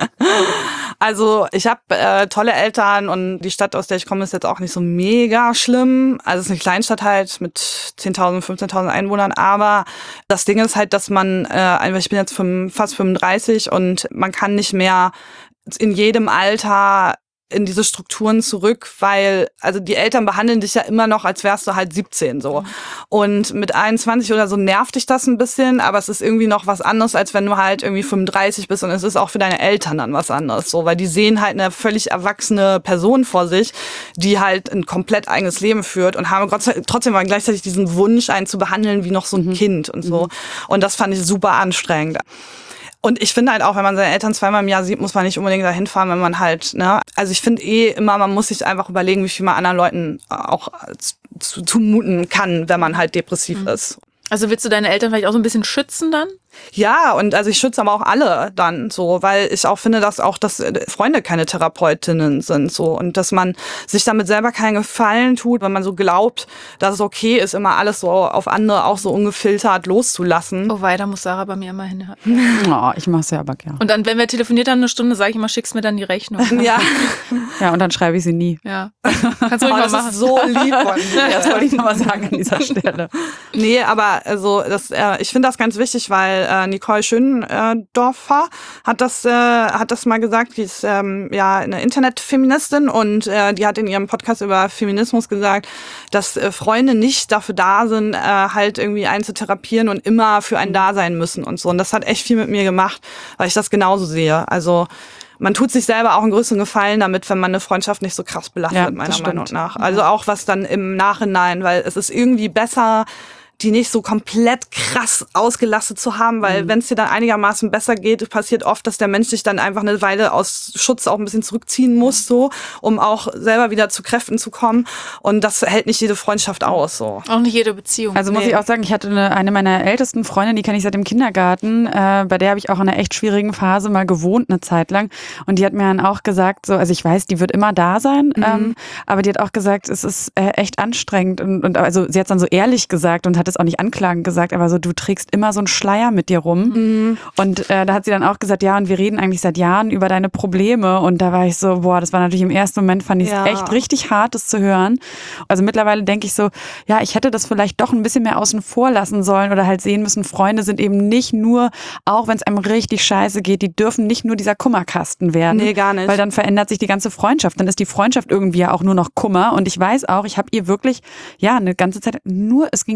Also ich habe äh, tolle Eltern und die Stadt, aus der ich komme, ist jetzt auch nicht so mega schlimm. Also es ist eine Kleinstadt halt mit zehntausend, fünfzehntausend Einwohnern, aber das Ding ist halt, dass man, äh, einfach, ich bin jetzt fast fünfunddreißig und man kann nicht mehr in jedem Alter in diese Strukturen zurück, weil also die Eltern behandeln dich ja immer noch, als wärst du halt siebzehn so. Und mit einundzwanzig oder so nervt dich das ein bisschen, aber es ist irgendwie noch was anderes, als wenn du halt irgendwie fünfunddreißig bist und es ist auch für deine Eltern dann was anderes, so, weil die sehen halt eine völlig erwachsene Person vor sich, die halt ein komplett eigenes Leben führt und haben trotzdem mal gleichzeitig diesen Wunsch, einen zu behandeln wie noch so ein mhm. Kind und so. Mhm. Und das fand ich super anstrengend. Und ich finde halt auch, wenn man seine Eltern zweimal im Jahr sieht, muss man nicht unbedingt dahin fahren, wenn man halt, ne, also ich finde eh immer, man muss sich einfach überlegen, wie viel man anderen Leuten auch zu, zumuten kann, wenn man halt depressiv mhm. ist. Also willst du deine Eltern vielleicht auch so ein bisschen schützen dann? Ja, und also ich schütze aber auch alle dann so, weil ich auch finde, dass auch dass Freunde keine Therapeutinnen sind so und dass man sich damit selber keinen Gefallen tut, wenn man so glaubt, dass es okay ist, immer alles so auf andere auch so ungefiltert loszulassen. Oh, weiter muss Sarah bei mir immer hin. Oh, ich mach's ja aber gern. Und dann, wenn wir telefoniert haben eine Stunde, sage ich immer, schickst mir dann die Rechnung. Ja. Ja, und dann schreibe ich sie nie. Ja. Kannst du oh, mal das machen. Ist so lieb von mir. Das wollte ich nochmal sagen an dieser Stelle. Nee, aber also das, äh, ich finde das ganz wichtig, weil äh, Nicole Schöndorfer hat das äh, hat das mal gesagt, die ist ähm, ja eine Internetfeministin und äh, die hat in ihrem Podcast über Feminismus gesagt, dass äh, Freunde nicht dafür da sind, äh, halt irgendwie einen zu therapieren und immer für einen da sein müssen und so. Und das hat echt viel mit mir gemacht, weil ich das genauso sehe. Also man tut sich selber auch einen größeren Gefallen damit, wenn man eine Freundschaft nicht so krass belastet, ja, meiner Meinung nach. Also auch was dann im Nachhinein, weil es ist irgendwie besser, die nicht so komplett krass ausgelastet zu haben, weil mhm. wenn es dir dann einigermaßen besser geht, passiert oft, dass der Mensch sich dann einfach eine Weile aus Schutz auch ein bisschen zurückziehen muss, so, um auch selber wieder zu Kräften zu kommen. Und das hält nicht jede Freundschaft aus, so. Auch nicht jede Beziehung. Also muss nee. ich auch sagen, ich hatte eine, eine meiner ältesten Freundinnen, die kenne ich seit dem Kindergarten, äh, bei der habe ich auch in einer echt schwierigen Phase mal gewohnt, eine Zeit lang. Und die hat mir dann auch gesagt, so, also ich weiß, die wird immer da sein, mhm. ähm, aber die hat auch gesagt, es ist äh, echt anstrengend. Und, und also sie hat es dann so ehrlich gesagt und hat es auch nicht anklagend gesagt, aber so, du trägst immer so einen Schleier mit dir rum. Mhm. Und äh, da hat sie dann auch gesagt, ja, und wir reden eigentlich seit Jahren über deine Probleme. Und da war ich so, boah, das war natürlich im ersten Moment, fand ich es ja. echt richtig hart, das zu hören. Also mittlerweile denke ich so, ja, ich hätte das vielleicht doch ein bisschen mehr außen vor lassen sollen oder halt sehen müssen, Freunde sind eben nicht nur, auch wenn es einem richtig scheiße geht, die dürfen nicht nur dieser Kummerkasten werden. Nee, gar nicht. Weil dann verändert sich die ganze Freundschaft. Dann ist die Freundschaft irgendwie ja auch nur noch Kummer. Und ich weiß auch, ich habe ihr wirklich, ja, eine ganze Zeit nur, es ging immer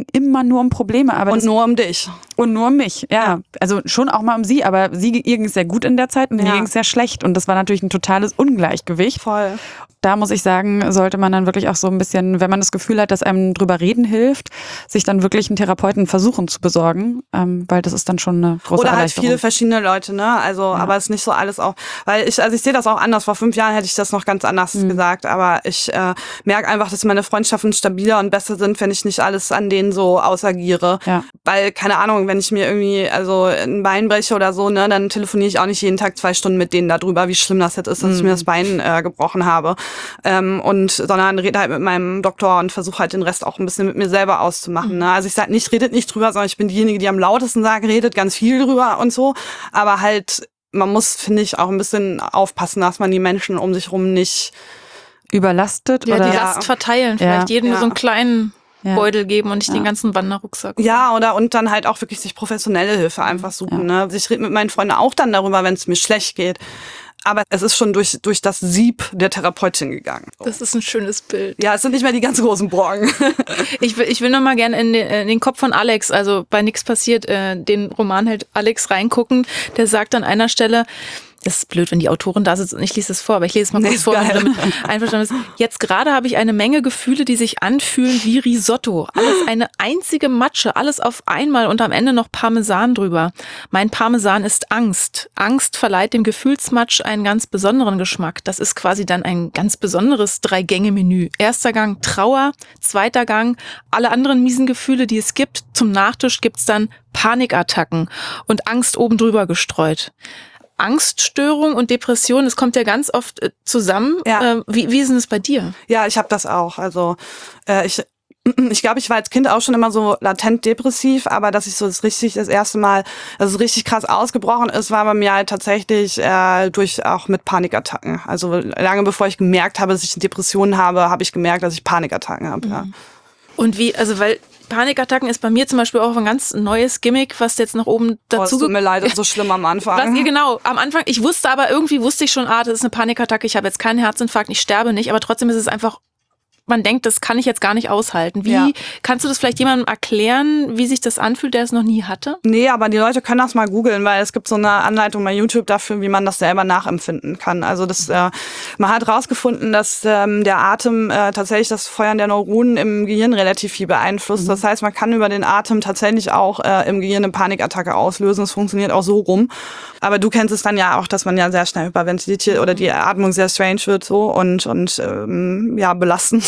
immer nur um Probleme. Aber und das, nur um dich. Und nur um mich, ja. ja. Also schon auch mal um sie, aber sie, ihr ging es sehr gut in der Zeit und ja. mir ging es sehr schlecht. Und das war natürlich ein totales Ungleichgewicht. Voll. Da muss ich sagen, sollte man dann wirklich auch so ein bisschen, wenn man das Gefühl hat, dass einem drüber reden hilft, sich dann wirklich einen Therapeuten versuchen zu besorgen, ähm, weil das ist dann schon eine große Oder halt Erleichterung. viele verschiedene Leute, ne? Also, ja. aber es ist nicht so alles auch, weil ich, also ich sehe das auch anders. Vor fünf Jahren hätte ich das noch ganz anders mhm. gesagt, aber ich äh, merke einfach, dass meine Freundschaften stabiler und besser sind, wenn ich nicht alles an denen so ausagiere. Ja. Weil, keine Ahnung, wenn ich mir irgendwie also ein Bein breche oder so, ne, dann telefoniere ich auch nicht jeden Tag zwei Stunden mit denen darüber, wie schlimm das jetzt ist, dass mhm. ich mir das Bein äh, gebrochen habe. Ähm, und sondern rede halt mit meinem Doktor und versuche halt den Rest auch ein bisschen mit mir selber auszumachen. Ne? Also ich sage nicht, redet nicht drüber, sondern ich bin diejenige, die am lautesten sagt, redet ganz viel drüber und so. Aber halt, man muss, finde ich, auch ein bisschen aufpassen, dass man die Menschen um sich rum nicht überlastet. Ja, oder die Last verteilen, vielleicht ja. jedem ja. so einen kleinen ja. Beutel geben und nicht ja. den ganzen Wanderrucksack. Ja, oder und dann halt auch wirklich sich professionelle Hilfe einfach suchen. Ja. Ne? Ich rede mit meinen Freunden auch dann darüber, wenn es mir schlecht geht. Aber es ist schon durch durch das Sieb der Therapeutin gegangen. Das ist ein schönes Bild. Ja, es sind nicht mehr die ganz großen Brocken. ich will, ich will noch mal gerne in den, in den Kopf von Alex, also bei Nix passiert, äh, den Romanheld Alex reingucken. Der sagt an einer Stelle, das ist blöd, wenn die Autorin da sitzt und ich lese es vor, aber ich lese es mal kurz nee, vor, wenn du damit einverstanden bist. Jetzt gerade habe ich eine Menge Gefühle, die sich anfühlen wie Risotto. Alles eine einzige Matsche, alles auf einmal und am Ende noch Parmesan drüber. Mein Parmesan ist Angst. Angst verleiht dem Gefühlsmatsch einen ganz besonderen Geschmack. Das ist quasi dann ein ganz besonderes Drei-Gänge-Menü. Erster Gang Trauer, zweiter Gang alle anderen miesen Gefühle, die es gibt. Zum Nachtisch gibt's dann Panikattacken und Angst oben drüber gestreut. Angststörung und Depression, das kommt ja ganz oft äh, zusammen. Ja. Äh, wie, wie ist denn das bei dir? Ja, ich habe das auch. Also äh, ich ich glaube, ich war als Kind auch schon immer so latent depressiv, aber dass ich so das richtig das erste Mal, dass es richtig krass ausgebrochen ist, war bei mir halt tatsächlich äh, durch auch mit Panikattacken. Also lange bevor ich gemerkt habe, dass ich Depressionen habe, habe ich gemerkt, dass ich Panikattacken habe. Mhm. Ja. Und wie, also weil Panikattacken ist bei mir zum Beispiel auch ein ganz neues Gimmick, was jetzt noch oben dazu... Oh, es tut mir leid, das ist so schlimm am Anfang. Was, ja, genau, am Anfang, ich wusste aber, irgendwie wusste ich schon, ah, das ist eine Panikattacke, ich habe jetzt keinen Herzinfarkt, ich sterbe nicht, aber trotzdem ist es einfach... Man denkt, das kann ich jetzt gar nicht aushalten. Wie ja. kannst du das vielleicht jemandem erklären, wie sich das anfühlt, der es noch nie hatte? Nee, aber die Leute können das mal googeln, weil es gibt so eine Anleitung bei YouTube dafür, wie man das selber nachempfinden kann. Also das, äh, man hat rausgefunden, dass ähm, der Atem äh, tatsächlich das Feuern der Neuronen im Gehirn relativ viel beeinflusst. Mhm. Das heißt, man kann über den Atem tatsächlich auch äh, im Gehirn eine Panikattacke auslösen. Es funktioniert auch so rum. Aber du kennst es dann ja auch, dass man ja sehr schnell hyperventiliert oder die Atmung sehr strange wird so und und ähm, ja belastend.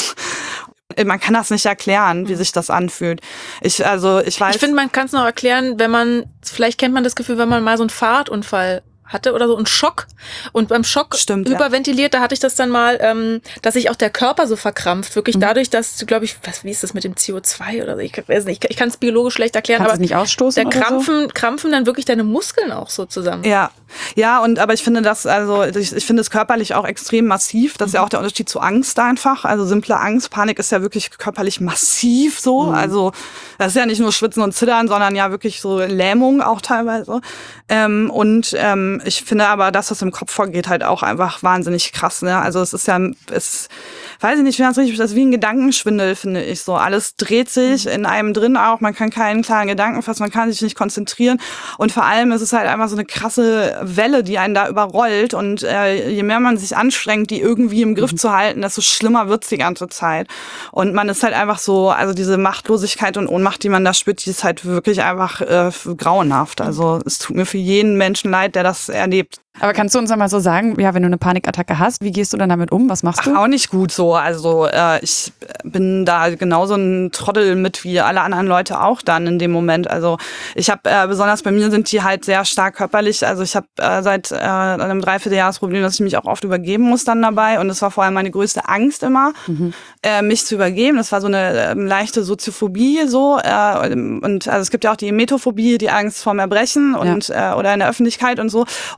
Man kann das nicht erklären, wie sich das anfühlt. Ich also ich weiß. Ich finde, man kann es noch erklären, wenn man vielleicht kennt man das Gefühl, wenn man mal so einen Fahrradunfall hatte oder so einen Schock und beim Schock Stimmt, hyperventiliert, ja. da hatte ich das dann mal, ähm, dass sich auch der Körper so verkrampft, wirklich mhm. dadurch, dass du, glaube ich, was, wie ist das mit dem C O zwei oder so, ich weiß nicht, ich kann es biologisch schlecht erklären, Kannst aber nicht ausstoßen der Krampfen, so? Krampfen dann wirklich deine Muskeln auch so zusammen. Ja, ja, und aber ich finde das, also ich, ich finde es körperlich auch extrem massiv, das ist mhm. ja auch der Unterschied zu Angst einfach, also simple Angst, Panik ist ja wirklich körperlich massiv so, mhm. also das ist ja nicht nur Schwitzen und Zittern, sondern ja wirklich so Lähmung auch teilweise ähm, und ähm, ich finde aber, das, was im Kopf vorgeht, halt auch einfach wahnsinnig krass. Ne? Also es ist ja, es weiß ich nicht, wie das richtig ist, das ist wie ein Gedankenschwindel, finde ich so. Alles dreht sich in einem drin auch, man kann keinen klaren Gedanken fassen, man kann sich nicht konzentrieren und vor allem ist es halt einfach so eine krasse Welle, die einen da überrollt und äh, je mehr man sich anstrengt, die irgendwie im Griff mhm. zu halten, desto schlimmer wird's die ganze Zeit. Und man ist halt einfach so, also diese Machtlosigkeit und Ohnmacht, die man da spürt, die ist halt wirklich einfach äh, grauenhaft. Also es tut mir für jeden Menschen leid, der das erlebt. Aber kannst du uns einmal so sagen, ja, wenn du eine Panikattacke hast, wie gehst du dann damit um? Was machst du? Ach, auch nicht gut so. Also äh, ich bin da genauso ein Trottel mit wie alle anderen Leute auch dann in dem Moment. Also ich habe, äh, besonders bei mir sind die halt sehr stark körperlich. Also ich habe äh, seit äh, einem Dreivierteljahr das Problem, dass ich mich auch oft übergeben muss dann dabei. Und das war vorher meine größte Angst immer, mhm. äh, mich zu übergeben. Das war so eine äh, leichte Soziophobie so. Äh, und also es gibt ja auch die Emetophobie, die Angst vorm Erbrechen und ja. äh, oder in der Öffentlichkeit und so. Und bei mir war das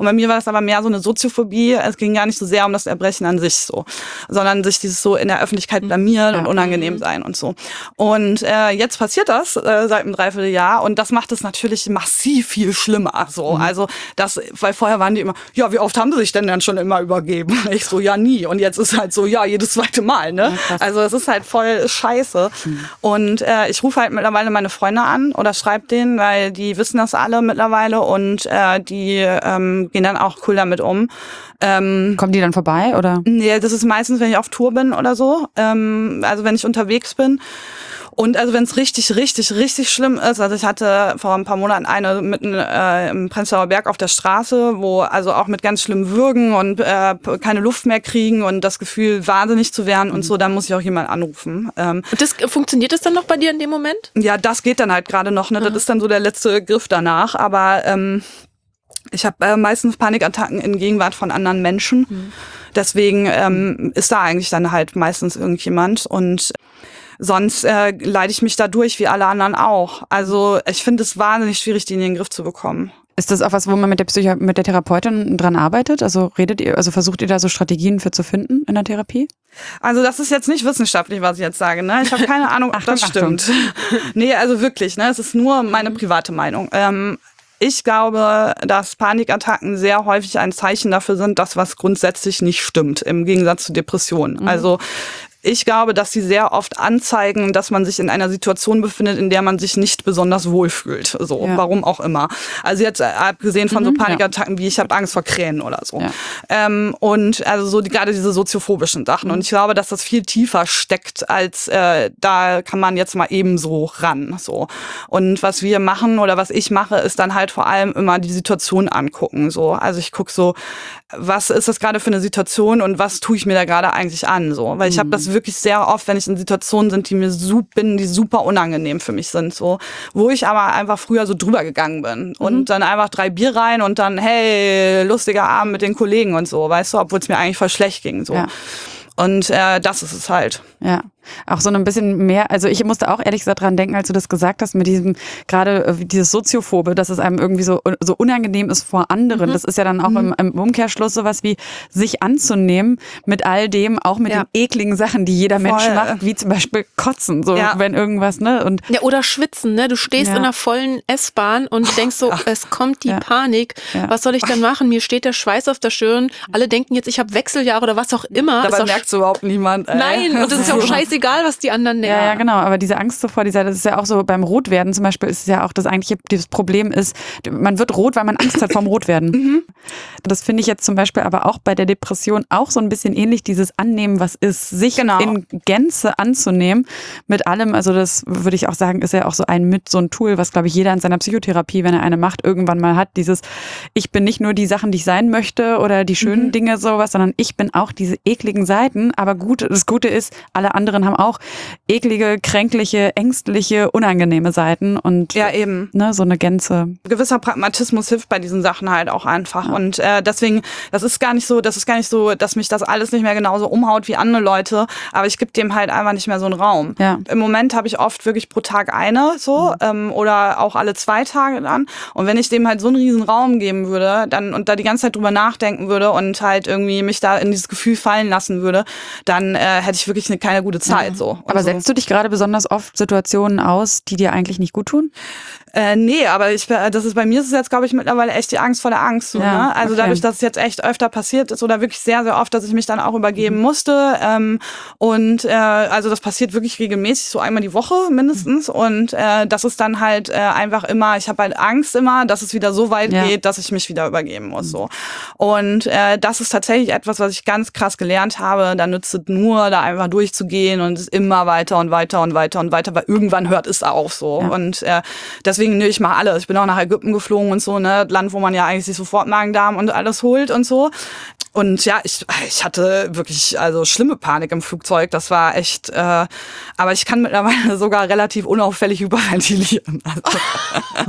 das aber mehr so eine Soziophobie. Es ging gar nicht so sehr um das Erbrechen an sich so, sondern sich dieses so in der Öffentlichkeit blamieren ja. und unangenehm sein und so. Und äh, jetzt passiert das äh, seit einem Dreivierteljahr und das macht es natürlich massiv viel schlimmer. So, mhm. also das, weil vorher waren die immer, ja, wie oft haben sie sich denn dann schon immer übergeben? Ich so, ja nie. Und jetzt ist halt so, ja, jedes zweite Mal. Ne? Ja, also es ist halt voll scheiße. Mhm. Und äh, ich rufe halt mittlerweile meine Freunde an oder schreibe denen, weil die wissen das alle mittlerweile und äh, die ähm, gehen dann auch cool damit um. Ähm, Kommen die dann vorbei oder? Nee, das ist meistens, wenn ich auf Tour bin oder so. Ähm, also wenn ich unterwegs bin. Und also wenn es richtig, richtig, richtig schlimm ist, also ich hatte vor ein paar Monaten eine mitten äh, im Prenzlauer Berg auf der Straße, wo also auch mit ganz schlimmem Würgen und äh, keine Luft mehr kriegen und das Gefühl, wahnsinnig zu werden und so, dann muss ich auch jemanden anrufen. Ähm, und das funktioniert das dann noch bei dir in dem Moment? Ja, das geht dann halt gerade noch, ne? Das ist dann so der letzte Griff danach, aber ähm, ich habe äh, meistens Panikattacken in Gegenwart von anderen Menschen. Mhm. Deswegen ähm, ist da eigentlich dann halt meistens irgendjemand und sonst äh, leide ich mich da durch, wie alle anderen auch. Also ich finde es wahnsinnig schwierig, die in den Griff zu bekommen. Ist das auch was, wo man mit der Psycho- mit der Therapeutin dran arbeitet? Also redet ihr, also versucht ihr da so Strategien für zu finden in der Therapie? Also das ist jetzt nicht wissenschaftlich, was ich jetzt sage. Ne? Ich habe keine Ahnung, ob das stimmt. Nee, also wirklich, ne? Es ist nur meine private Meinung. Ähm, Ich glaube, dass Panikattacken sehr häufig ein Zeichen dafür sind, dass was grundsätzlich nicht stimmt, im Gegensatz zu Depressionen. Mhm. Also ich glaube, dass sie sehr oft anzeigen, dass man sich in einer Situation befindet, in der man sich nicht besonders wohlfühlt. So, ja. Warum auch immer. Also jetzt abgesehen von mhm, so Panikattacken ja. wie ich habe Angst vor Krähen oder so. Ja. Ähm, und also so die, gerade diese soziophobischen Sachen. Mhm. Und ich glaube, dass das viel tiefer steckt, als äh, da kann man jetzt mal eben so ran. So. Und was wir machen oder was ich mache, ist dann halt vor allem immer die Situation angucken. So. Also ich gucke so, was ist das gerade für eine Situation und was tue ich mir da gerade eigentlich an? So. Weil ich habe das wirklich sehr oft, wenn ich in Situationen sind, die mir super, bin, die super unangenehm für mich sind, so, wo ich aber einfach früher so drüber gegangen bin und mhm. dann einfach drei Bier rein und dann, hey, lustiger Abend mit den Kollegen und so, weißt du, obwohl es mir eigentlich voll schlecht ging, so. Ja. Und äh, das ist es halt. Ja, auch so ein bisschen mehr, also ich musste auch ehrlich gesagt dran denken, als du das gesagt hast, mit diesem, gerade äh, dieses Soziophobe, dass es einem irgendwie so, so unangenehm ist vor anderen. Mhm. Das ist ja dann auch mhm. im, im Umkehrschluss sowas wie sich anzunehmen mit all dem, auch mit ja. den ekligen Sachen, die jeder Voll. Mensch macht, wie zum Beispiel Kotzen, so ja. wenn irgendwas, ne? Und ja, oder schwitzen, ne? Du stehst ja. in einer vollen S-Bahn und denkst so, es kommt die ja. Panik. Ja. Was soll ich denn machen? Mir steht der Schweiß auf der Stirn. Alle denken jetzt, ich habe Wechseljahre oder was auch immer. Dabei merkt so überhaupt niemand. Ey. Nein, und es ist ja auch scheißegal, was die anderen denken. Ja, ja, genau. Aber diese Angst so vor dieser, das ist ja auch so beim Rotwerden zum Beispiel, ist es ja auch das eigentliche, das Problem ist, man wird rot, weil man Angst hat vorm Rotwerden. Mhm. Das finde ich jetzt zum Beispiel aber auch bei der Depression auch so ein bisschen ähnlich, dieses Annehmen, was ist, sich genau. in Gänze anzunehmen mit allem. Also das würde ich auch sagen, ist ja auch so ein mit so ein Tool, was glaube ich jeder in seiner Psychotherapie, wenn er eine macht, irgendwann mal hat. Dieses, ich bin nicht nur die Sachen, die ich sein möchte oder die schönen mhm. Dinge sowas, sondern ich bin auch diese ekligen Seiten. Aber gut, das Gute ist, alle anderen haben auch eklige, kränkliche, ängstliche, unangenehme Seiten und ja, eben. Ne, so eine Gänze. Gewisser Pragmatismus hilft bei diesen Sachen halt auch einfach. Ja. Und äh, deswegen, das ist gar nicht so, das ist gar nicht so, dass mich das alles nicht mehr genauso umhaut wie andere Leute, aber ich gebe dem halt einfach nicht mehr so einen Raum. Ja. Im Moment habe ich oft wirklich pro Tag eine so mhm. ähm, oder auch alle zwei Tage dann. Und wenn ich dem halt so einen riesen Raum geben würde, dann und da die ganze Zeit drüber nachdenken würde und halt irgendwie mich da in dieses Gefühl fallen lassen würde, dann äh, hätte ich wirklich eine, keine gute Zeit. Ja. So. Aber so. setzt du dich gerade besonders oft Situationen aus, die dir eigentlich nicht gut tun? Äh, nee, aber ich, das ist, bei mir ist es jetzt, glaube ich, mittlerweile echt die Angst vor der Angst. So, ja, ne? Also okay. dadurch, dass es jetzt echt öfter passiert ist oder wirklich sehr, sehr oft, dass ich mich dann auch übergeben mhm. musste. Ähm, und äh, also das passiert wirklich regelmäßig, so einmal die Woche mindestens. Mhm. Und äh, das ist dann halt äh, einfach immer, ich habe halt Angst immer, dass es wieder so weit ja. geht, dass ich mich wieder übergeben muss. Mhm. So. Und äh, das ist tatsächlich etwas, was ich ganz krass gelernt habe. Da nützt es nur, da einfach durchzugehen und es immer weiter und weiter und weiter und weiter, weil irgendwann hört es auf so. Ja. Und äh, deswegen Deswegen, nee, ich mache alles. Ich bin auch nach Ägypten geflogen und so, ne, Land, wo man ja eigentlich sich sofort Magen-Darm und alles holt und so. und ja, ich, ich hatte wirklich also schlimme Panik im Flugzeug. Das war echt, äh, aber ich kann mittlerweile sogar relativ unauffällig hyperventilieren. Also,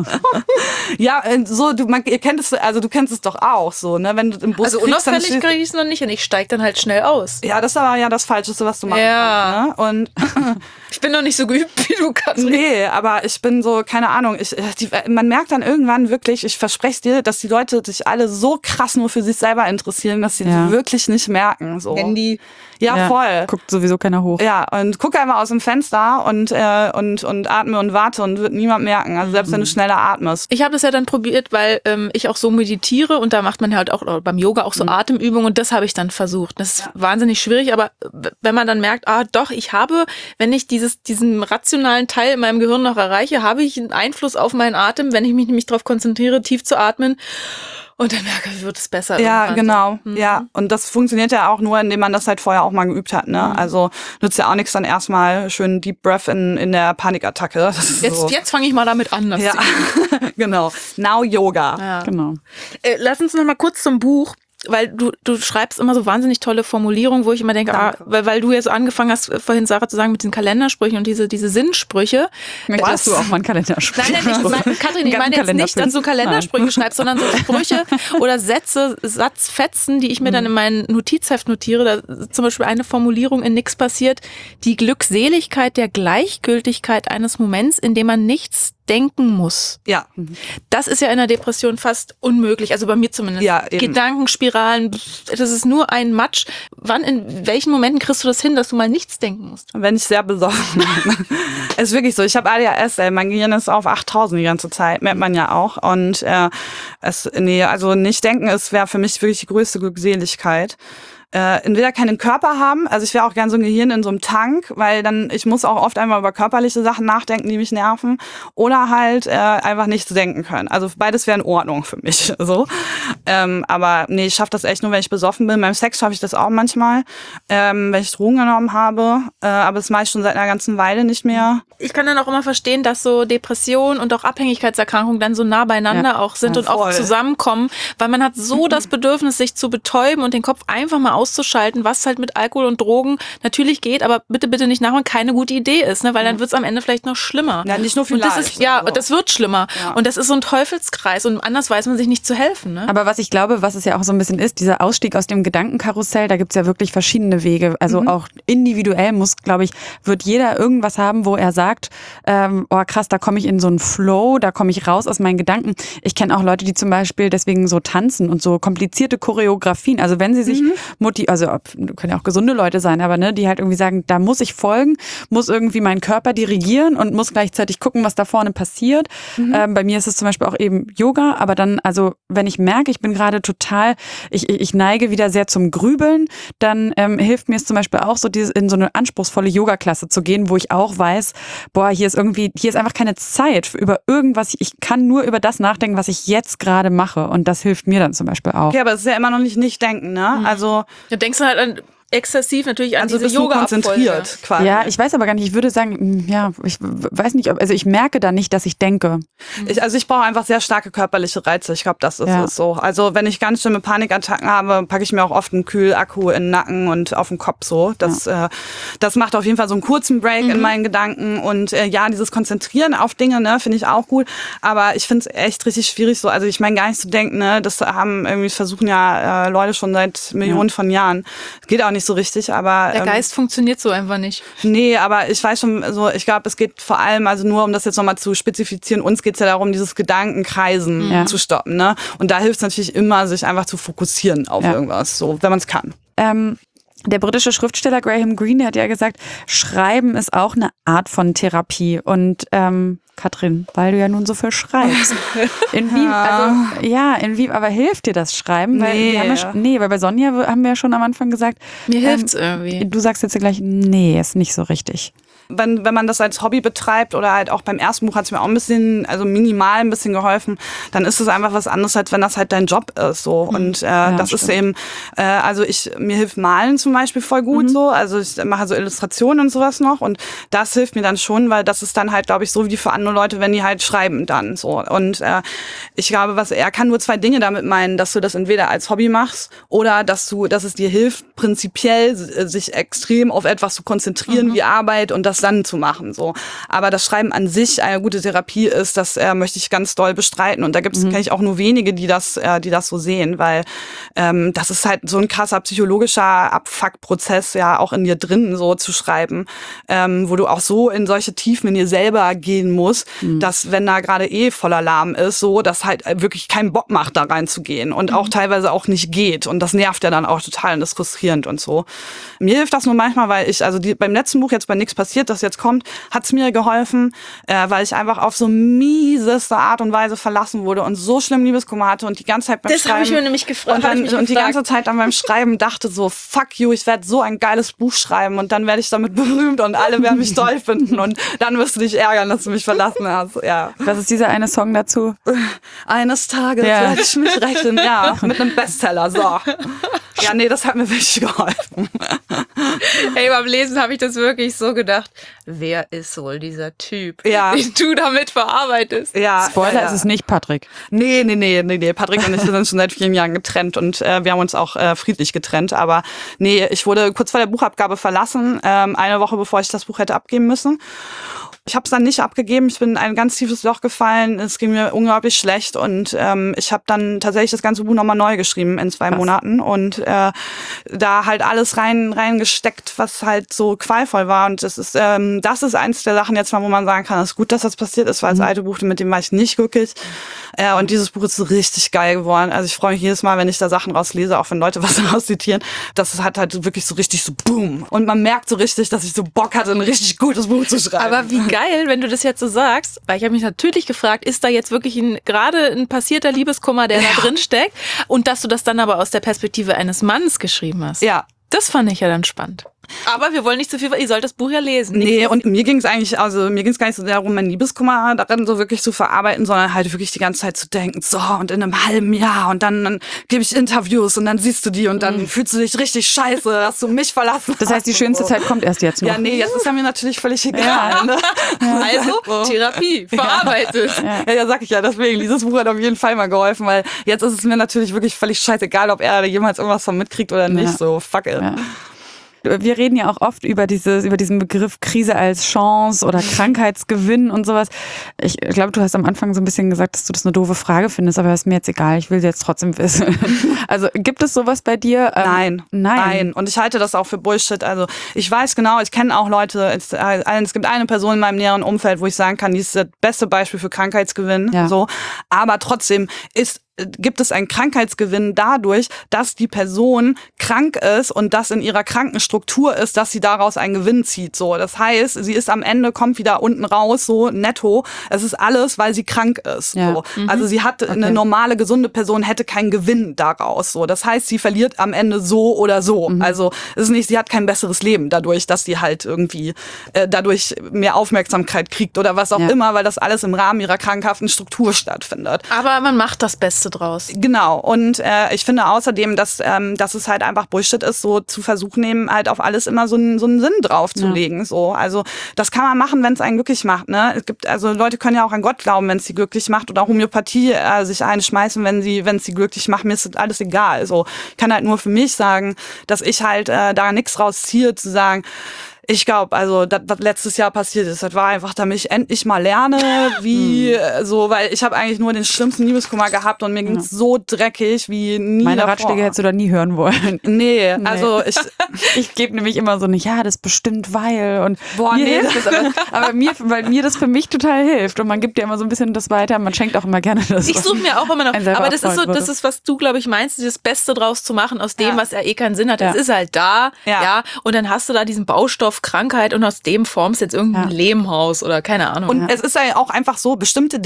ja, so, du, man, ihr kennt es, also du kennst es doch auch so, ne? Wenn du im Bus Also kriegst, unauffällig kriege ich es noch nicht und ich steige dann halt schnell aus. ja, das ist aber ja das Falscheste, was du machen Ja. kannst. Ne? Und Ich bin noch nicht so geübt wie du, Katrin. nee, aber ich bin so, keine Ahnung, ich, die, man merkt dann irgendwann wirklich, ich verspreche es dir, dass die Leute sich alle so krass nur für sich selber interessieren, dass sie Ja. wirklich nicht merken. So. Handy. Ja, Ja, voll. Guckt sowieso keiner hoch. Ja, und gucke einfach aus dem Fenster und, äh, und, und atme und warte und wird niemand merken. Also selbst wenn du schneller atmest. Ich habe das ja dann probiert, weil ähm, ich auch so meditiere und da macht man halt auch oder beim Yoga auch so Mhm. Atemübungen und das habe ich dann versucht. Das ist ja. wahnsinnig schwierig, aber wenn man dann merkt, ah doch, ich habe, wenn ich dieses diesen rationalen Teil in meinem Gehirn noch erreiche, habe ich einen Einfluss auf meinen Atem, wenn ich mich nämlich darauf konzentriere, tief zu atmen. Und dann merke ich, wird es besser. Ja, irgendwann. genau. Mhm. Ja, und das funktioniert ja auch nur, indem man das halt vorher auch mal geübt hat. Ne? Mhm. Also nützt ja auch nichts, dann erstmal schön Deep Breath in, in der Panikattacke. Das ist Jetzt, so. jetzt fange ich mal damit an. Das Ja, zu genau. Now Yoga. ja. Genau. Äh, lass uns noch mal kurz zum Buch, weil du du schreibst immer so wahnsinnig tolle Formulierungen, wo ich immer denke, ah, weil, weil du ja so angefangen hast, vorhin Sarah zu sagen, mit den Kalendersprüchen und diese diese Sinnsprüche. Möchtest du auch mal einen Kalenderspruch? Nein, nein, ich meine, Katrin, ich meine jetzt nicht, dass du Kalendersprüche schreibst, sondern so Sprüche oder Sätze, Satzfetzen, die ich mir dann in mein Notizheft notiere. Da ist zum Beispiel eine Formulierung in Nix passiert: Die Glückseligkeit der Gleichgültigkeit eines Moments, in dem man nichts denken muss. Ja. Das ist ja in der Depression fast unmöglich, also bei mir zumindest. Ja, eben. Gedankenspiralen, das ist nur ein Matsch. Wann, in welchen Momenten kriegst du das hin, dass du mal nichts denken musst? Wenn ich sehr besoffen bin. Es ist wirklich so, ich habe A D H S, ey, mein Gehirn ist auf achttausend die ganze Zeit, merkt man ja auch. Und äh, es, nee, also nicht denken, es wäre für mich wirklich die größte Glückseligkeit. Äh, entweder keinen Körper haben, also ich wäre auch gern so ein Gehirn in so einem Tank, weil dann, ich muss auch oft einmal über körperliche Sachen nachdenken, die mich nerven, oder halt äh, einfach nichts denken können. Also beides wäre in Ordnung für mich. So. Ähm, aber nee, ich schaffe das echt nur, wenn ich besoffen bin. Beim Sex schaffe ich das auch manchmal, ähm, wenn ich Drogen genommen habe, äh, aber das mache ich schon seit einer ganzen Weile nicht mehr. Ich kann dann auch immer verstehen, dass so Depression und auch Abhängigkeitserkrankungen dann so nah beieinander Ja. auch sind Ja, und auch voll. zusammenkommen, weil man hat so das Bedürfnis, sich zu betäuben und den Kopf einfach mal auszuschalten, was halt mit Alkohol und Drogen natürlich geht, aber bitte, bitte nicht nachmachen, keine gute Idee ist, ne? Weil dann wird es am Ende vielleicht noch schlimmer. Ja, nicht nur und vielleicht. das ist, ja, also. das wird schlimmer. Ja. Und das ist so ein Teufelskreis und anders weiß man sich nicht zu helfen. Ne? Aber was ich glaube, was es ja auch so ein bisschen ist, dieser Ausstieg aus dem Gedankenkarussell, da gibt's ja wirklich verschiedene Wege. Also Mhm. auch individuell muss, glaube ich, wird jeder irgendwas haben, wo er sagt, ähm, oh krass, da komme ich in so einen Flow, da komme ich raus aus meinen Gedanken. Ich kenne auch Leute, die zum Beispiel deswegen so tanzen und so komplizierte Choreografien. Also wenn sie sich Mhm. motivieren, also ob- können ja auch gesunde Leute sein, aber ne, die halt irgendwie sagen, da muss ich folgen, muss irgendwie meinen Körper dirigieren und muss gleichzeitig gucken, was da vorne passiert. Mhm. Ähm, bei mir ist es zum Beispiel auch eben Yoga, aber dann, also wenn ich merke, ich bin gerade total, ich, ich neige wieder sehr zum Grübeln, dann ähm, hilft mir es zum Beispiel auch so, dieses, in so eine anspruchsvolle Yoga-Klasse zu gehen, wo ich auch weiß, boah, hier ist irgendwie, hier ist einfach keine Zeit über irgendwas. Ich kann nur über das nachdenken, was ich jetzt gerade mache, und das hilft mir dann zum Beispiel auch. Okay, aber es ist ja immer noch nicht nicht denken, ne? Also, Du denkst halt an, exzessiv natürlich an also diese bist du Yoga-Abfolge. konzentriert quasi. Ja, ich weiß aber gar nicht, ich würde sagen, ja, ich weiß nicht, ob, also ich merke da nicht, dass ich denke. Ich, also ich brauche einfach sehr starke körperliche Reize. Ich glaube, das ist Ja. es so. Also wenn ich ganz schlimme Panikattacken habe, packe ich mir auch oft einen Kühlakku in den Nacken und auf den Kopf so. Das, äh, das macht auf jeden Fall so einen kurzen Break Mhm. in meinen Gedanken. Und äh, ja, dieses Konzentrieren auf Dinge, ne, finde ich auch gut. Aber ich finde es echt richtig schwierig so. Also ich meine gar nicht zu denken, ne, das haben irgendwie versuchen ja äh, Leute schon seit Millionen von Jahren. Geht auch nicht so richtig, aber Der ähm, Geist funktioniert so einfach nicht. Nee, aber ich weiß schon, also ich glaube, es geht vor allem, also nur um das jetzt nochmal zu spezifizieren, uns geht es ja darum, dieses Gedankenkreisen Ja. zu stoppen, ne? Und da hilft es natürlich immer, sich einfach zu fokussieren auf Ja. irgendwas, so, wenn man es kann. Ähm, der britische Schriftsteller Graham Greene, der hat ja gesagt, Schreiben ist auch eine Art von Therapie. Und ähm, Katrin, weil du ja nun so viel schreibst. Inwie, also, ja, inwie, aber hilft dir das Schreiben? Weil Nee. wir haben ja, schon- nee, weil bei Sonja haben wir ja schon am Anfang gesagt, Mir ähm, hilft's irgendwie. du sagst jetzt ja gleich, nee, ist nicht so richtig. wenn, wenn man das als Hobby betreibt oder halt auch beim ersten Buch hat es mir auch ein bisschen, also minimal ein bisschen geholfen, dann ist es einfach was anderes, als wenn das halt dein Job ist. So. Und äh, ja, das stimmt. ist eben, äh, also ich, mir hilft Malen zum Beispiel voll gut mhm. so. Also ich mache so Illustrationen und sowas noch und das hilft mir dann schon, weil das ist dann halt, glaube ich, so wie für andere Leute, wenn die halt schreiben dann so. Und äh, ich glaube, was er kann nur zwei Dinge damit meinen, dass du das entweder als Hobby machst oder dass du, dass es dir hilft, prinzipiell sich extrem auf etwas zu konzentrieren mhm. wie Arbeit und das dann zu machen. So. Aber das Schreiben an sich eine gute Therapie ist, das äh, möchte ich ganz doll bestreiten. Und da gibt es, mhm. kenne ich auch nur wenige, die das, äh, die das so sehen, weil ähm, das ist halt so ein krasser psychologischer Abfuck-Prozess ja auch in dir drin, so zu schreiben, ähm, wo du auch so in solche Tiefen in dir selber gehen musst, mhm. dass wenn da gerade eh voller Alarm ist, so, dass halt wirklich keinen Bock macht, da reinzugehen und mhm. auch teilweise auch nicht geht. Und das nervt ja dann auch total und das ist frustrierend und so. Mir hilft das nur manchmal, weil ich, also die, beim letzten Buch, jetzt bei Nix passiert, das jetzt kommt, hat's mir geholfen, äh, weil ich einfach auf so mieseste Art und Weise verlassen wurde und so schlimm Liebeskummer hatte und die ganze Zeit beim das Schreiben. Das habe ich mir nämlich gefragt. Und, dann, und gefragt. die ganze Zeit dann beim Schreiben dachte so, fuck you, ich werde so ein geiles Buch schreiben und dann werde ich damit berühmt und alle werden mich toll finden und dann wirst du dich ärgern, dass du mich verlassen hast. Ja. Was ist dieser eine Song dazu? Eines Tages ja. werde ich mich rächen, ja, mit einem Bestseller, so. Ja, nee, das hat mir wirklich geholfen. Hey, beim Lesen habe ich das wirklich so gedacht, wer ist wohl dieser Typ, ja. den du damit verarbeitest? Ja, Spoiler ja, ja. ist es nicht, Patrick. Nee, nee, nee, nee, nee. Patrick und ich sind schon seit vielen Jahren getrennt und äh, wir haben uns auch äh, friedlich getrennt. Aber nee, ich wurde kurz vor der Buchabgabe verlassen, ähm, eine Woche bevor ich das Buch hätte abgeben müssen. Ich habe es dann nicht abgegeben, ich bin in ein ganz tiefes Loch gefallen, es ging mir unglaublich schlecht und ähm, ich habe dann tatsächlich das ganze Buch nochmal neu geschrieben in zwei Krass. Monaten und äh, da halt alles rein reingesteckt, was halt so qualvoll war und das ist ähm, das ist eins der Sachen jetzt mal, wo man sagen kann, es ist gut, dass das passiert ist, weil das mhm. alte Buch, mit dem war ich nicht glücklich äh, und dieses Buch ist richtig geil geworden, also ich freue mich jedes Mal, wenn ich da Sachen rauslese, auch wenn Leute was rauszitieren, das hat halt wirklich so richtig so boom und man merkt so richtig, dass ich so Bock hatte, ein richtig gutes Buch zu schreiben. Aber wie geil Geil, wenn du das jetzt so sagst, weil ich habe mich natürlich gefragt, ist da jetzt wirklich ein, gerade ein passierter Liebeskummer, der ja. da drin steckt und dass du das dann aber aus der Perspektive eines Mannes geschrieben hast. Ja. Das fand ich ja dann spannend. Aber wir wollen nicht zu viel, weil ihr sollt das Buch ja lesen. Nee, und mir ging es eigentlich, also mir ging es gar nicht so darum, mein Liebeskummer darin so wirklich zu verarbeiten, sondern halt wirklich die ganze Zeit zu denken, so und in einem halben Jahr und dann, dann gebe ich Interviews und dann siehst du die und dann mhm. fühlst du dich richtig scheiße, dass du mich verlassen hast. Das heißt, die schönste Zeit kommt erst jetzt noch. Ja, nee, jetzt ist ja mir natürlich völlig egal. Ja. Ne? Also, so. Therapie, verarbeitet. Ja. Ja, ja, sag ich ja, deswegen, dieses Buch hat auf jeden Fall mal geholfen, weil jetzt ist es mir natürlich wirklich völlig scheißegal, ob er jemals irgendwas von mitkriegt oder nicht, ja. so fuck it. Ja. Wir reden ja auch oft über dieses, über diesen Begriff Krise als Chance oder Krankheitsgewinn und sowas. Ich glaube, du hast am Anfang so ein bisschen gesagt, dass du das eine doofe Frage findest, aber ist mir jetzt egal. Ich will sie jetzt trotzdem wissen. Also gibt es sowas bei dir? Ähm, nein, nein, nein. Und ich halte das auch für Bullshit. Also ich weiß genau, ich kenne auch Leute. Es, es gibt eine Person in meinem näheren Umfeld, wo ich sagen kann, die ist das beste Beispiel für Krankheitsgewinn. Ja. So, aber trotzdem ist gibt es einen Krankheitsgewinn dadurch, dass die Person krank ist und das in ihrer Krankenstruktur ist, dass sie daraus einen Gewinn zieht. So, das heißt, sie ist am Ende, kommt wieder unten raus, so netto. Es ist alles, weil sie krank ist. Ja. So. Mhm. Also sie hat, okay. eine normale, gesunde Person hätte keinen Gewinn daraus. So, das heißt, sie verliert am Ende so oder so. Mhm. Also es ist nicht, sie hat kein besseres Leben dadurch, dass sie halt irgendwie äh, dadurch mehr Aufmerksamkeit kriegt oder was auch ja. immer, weil das alles im Rahmen ihrer krankhaften Struktur stattfindet. Aber man macht das Beste draus. Genau. Und äh, ich finde außerdem, dass, ähm, dass es halt einfach Bullshit ist, so zu versuchen, eben halt auf alles immer so einen, so einen Sinn draufzulegen. Ja. So. Also das kann man machen, wenn es einen glücklich macht. Ne? Es gibt, also Leute können ja auch an Gott glauben, wenn es sie glücklich macht, oder Homöopathie äh, sich einschmeißen, wenn sie, wenn es sie glücklich macht. Mir ist das alles egal. Also ich kann halt nur für mich sagen, dass ich halt äh, da nichts rausziehe, zu sagen, ich glaube, also das, was letztes Jahr passiert ist, das war einfach, damit ich endlich mal lerne, wie hm. so, weil ich habe eigentlich nur den schlimmsten Liebeskummer gehabt und mir ging es ja. so dreckig wie nie Meine davor. Ratschläge hättest du da nie hören wollen. Nee, nee. also ich... ich gebe nämlich immer so eine, ja, das bestimmt weil und Boah, mir nee. hilft das, aber, aber mir, weil mir das für mich total hilft und man gibt ja immer so ein bisschen das weiter, man schenkt auch immer gerne das. Ich suche mir auch immer noch, aber das ist so, das ist, was du, glaube ich, meinst, das Beste draus zu machen aus dem, ja. was ja eh keinen Sinn hat. Das ja. ist halt da, ja. ja, und dann hast du da diesen Baustoff Krankheit und aus dem formst jetzt irgendein ja. Lehmhaus oder keine Ahnung. Und ja. es ist ja auch einfach so, bestimmte Dinge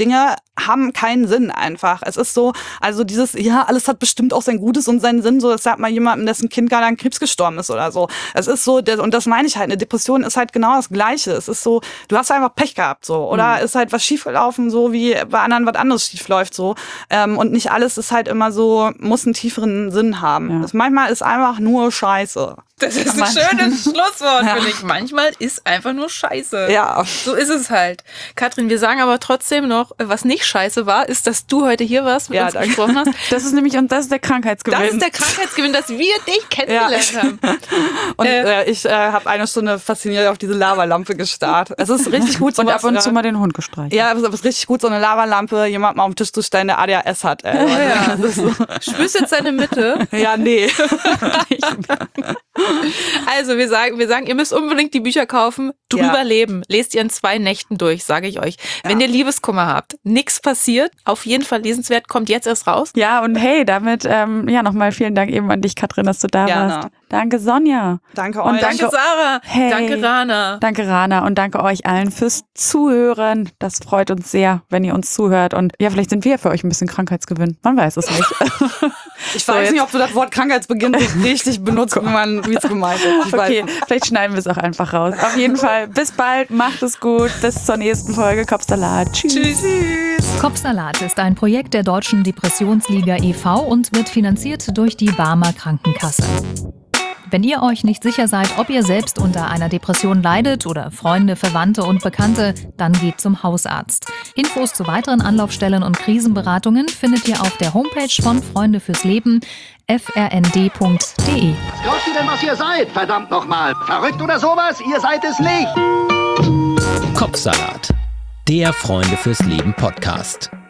haben keinen Sinn einfach. Es ist so, also dieses, ja, alles hat bestimmt auch sein Gutes und seinen Sinn, so, das sagt mal jemandem, dessen Kind gerade an Krebs gestorben ist oder so. Es ist so, und das meine ich halt, eine Depression ist halt genau das Gleiche. Es ist so, du hast einfach Pech gehabt, so, oder mhm. ist halt was schiefgelaufen, so wie bei anderen was anderes schief läuft, so. Ähm, und nicht alles ist halt immer so, muss einen tieferen Sinn haben. Ja. Das manchmal ist einfach nur Scheiße. Das ist ein schönes Schlusswort, ja. finde ich. Manchmal ist einfach nur Scheiße. Ja. So ist es halt. Katrin, wir sagen aber trotzdem noch, was nicht scheiße war, ist, dass du heute hier warst, mit ja, uns danke. gesprochen hast. Das ist nämlich, und das ist der Krankheitsgewinn. Das ist der Krankheitsgewinn, dass wir dich kennengelernt ja. haben. Und äh, ich äh, habe eine Stunde fasziniert auf diese Lavalampe gestarrt. Es ist richtig gut. Und ab und zu mal den Hund gestreichelt. Ja, es ist richtig gut, so eine Lavalampe jemand mal auf den Tisch zu stellen, der A D H S hat. Ey. Oh, ja. Das ist so. Spürst jetzt seine Mitte? Ja, nee. Also wir sagen, wir sagen, ihr müsst unbedingt die Bücher kaufen. Drüber ja. leben. Lest ihr in zwei Nächten durch, sage ich euch. Ja. Wenn ihr Liebeskummer habt, nichts passiert, auf jeden Fall lesenswert, kommt jetzt erst raus. Ja, und hey, damit ähm, ja nochmal vielen Dank eben an dich, Katrin, dass du da Gerne. warst. Danke, Sonja. Danke und euch. Danke, Sarah. Hey. Danke, Rana. Danke, Rana. Und danke euch allen fürs Zuhören. Das freut uns sehr, wenn ihr uns zuhört. Und ja, vielleicht sind wir für euch ein bisschen Krankheitsgewinn. Man weiß es nicht. Ich weiß so, nicht, ob du das Wort Krankheitsbeginn richtig benutzt, wie man wie es gemeint ist. Ich okay, weiß. Vielleicht schneiden wir es auch einfach raus. Auf jeden Fall, bis bald, macht es gut. Bis zur nächsten Folge Kopfsalat. Tschüss. Tschüss. Kopfsalat ist ein Projekt der Deutschen Depressionsliga e V und wird finanziert durch die Barmer Krankenkasse. Wenn ihr euch nicht sicher seid, ob ihr selbst unter einer Depression leidet oder Freunde, Verwandte und Bekannte, dann geht zum Hausarzt. Infos zu weiteren Anlaufstellen und Krisenberatungen findet ihr auf der Homepage von Freunde fürs Leben f r n d punkt d e. Was glaubt ihr denn, was ihr seid? Verdammt nochmal. Verrückt oder sowas? Ihr seid es nicht. Kopfsalat, der Freunde fürs Leben Podcast.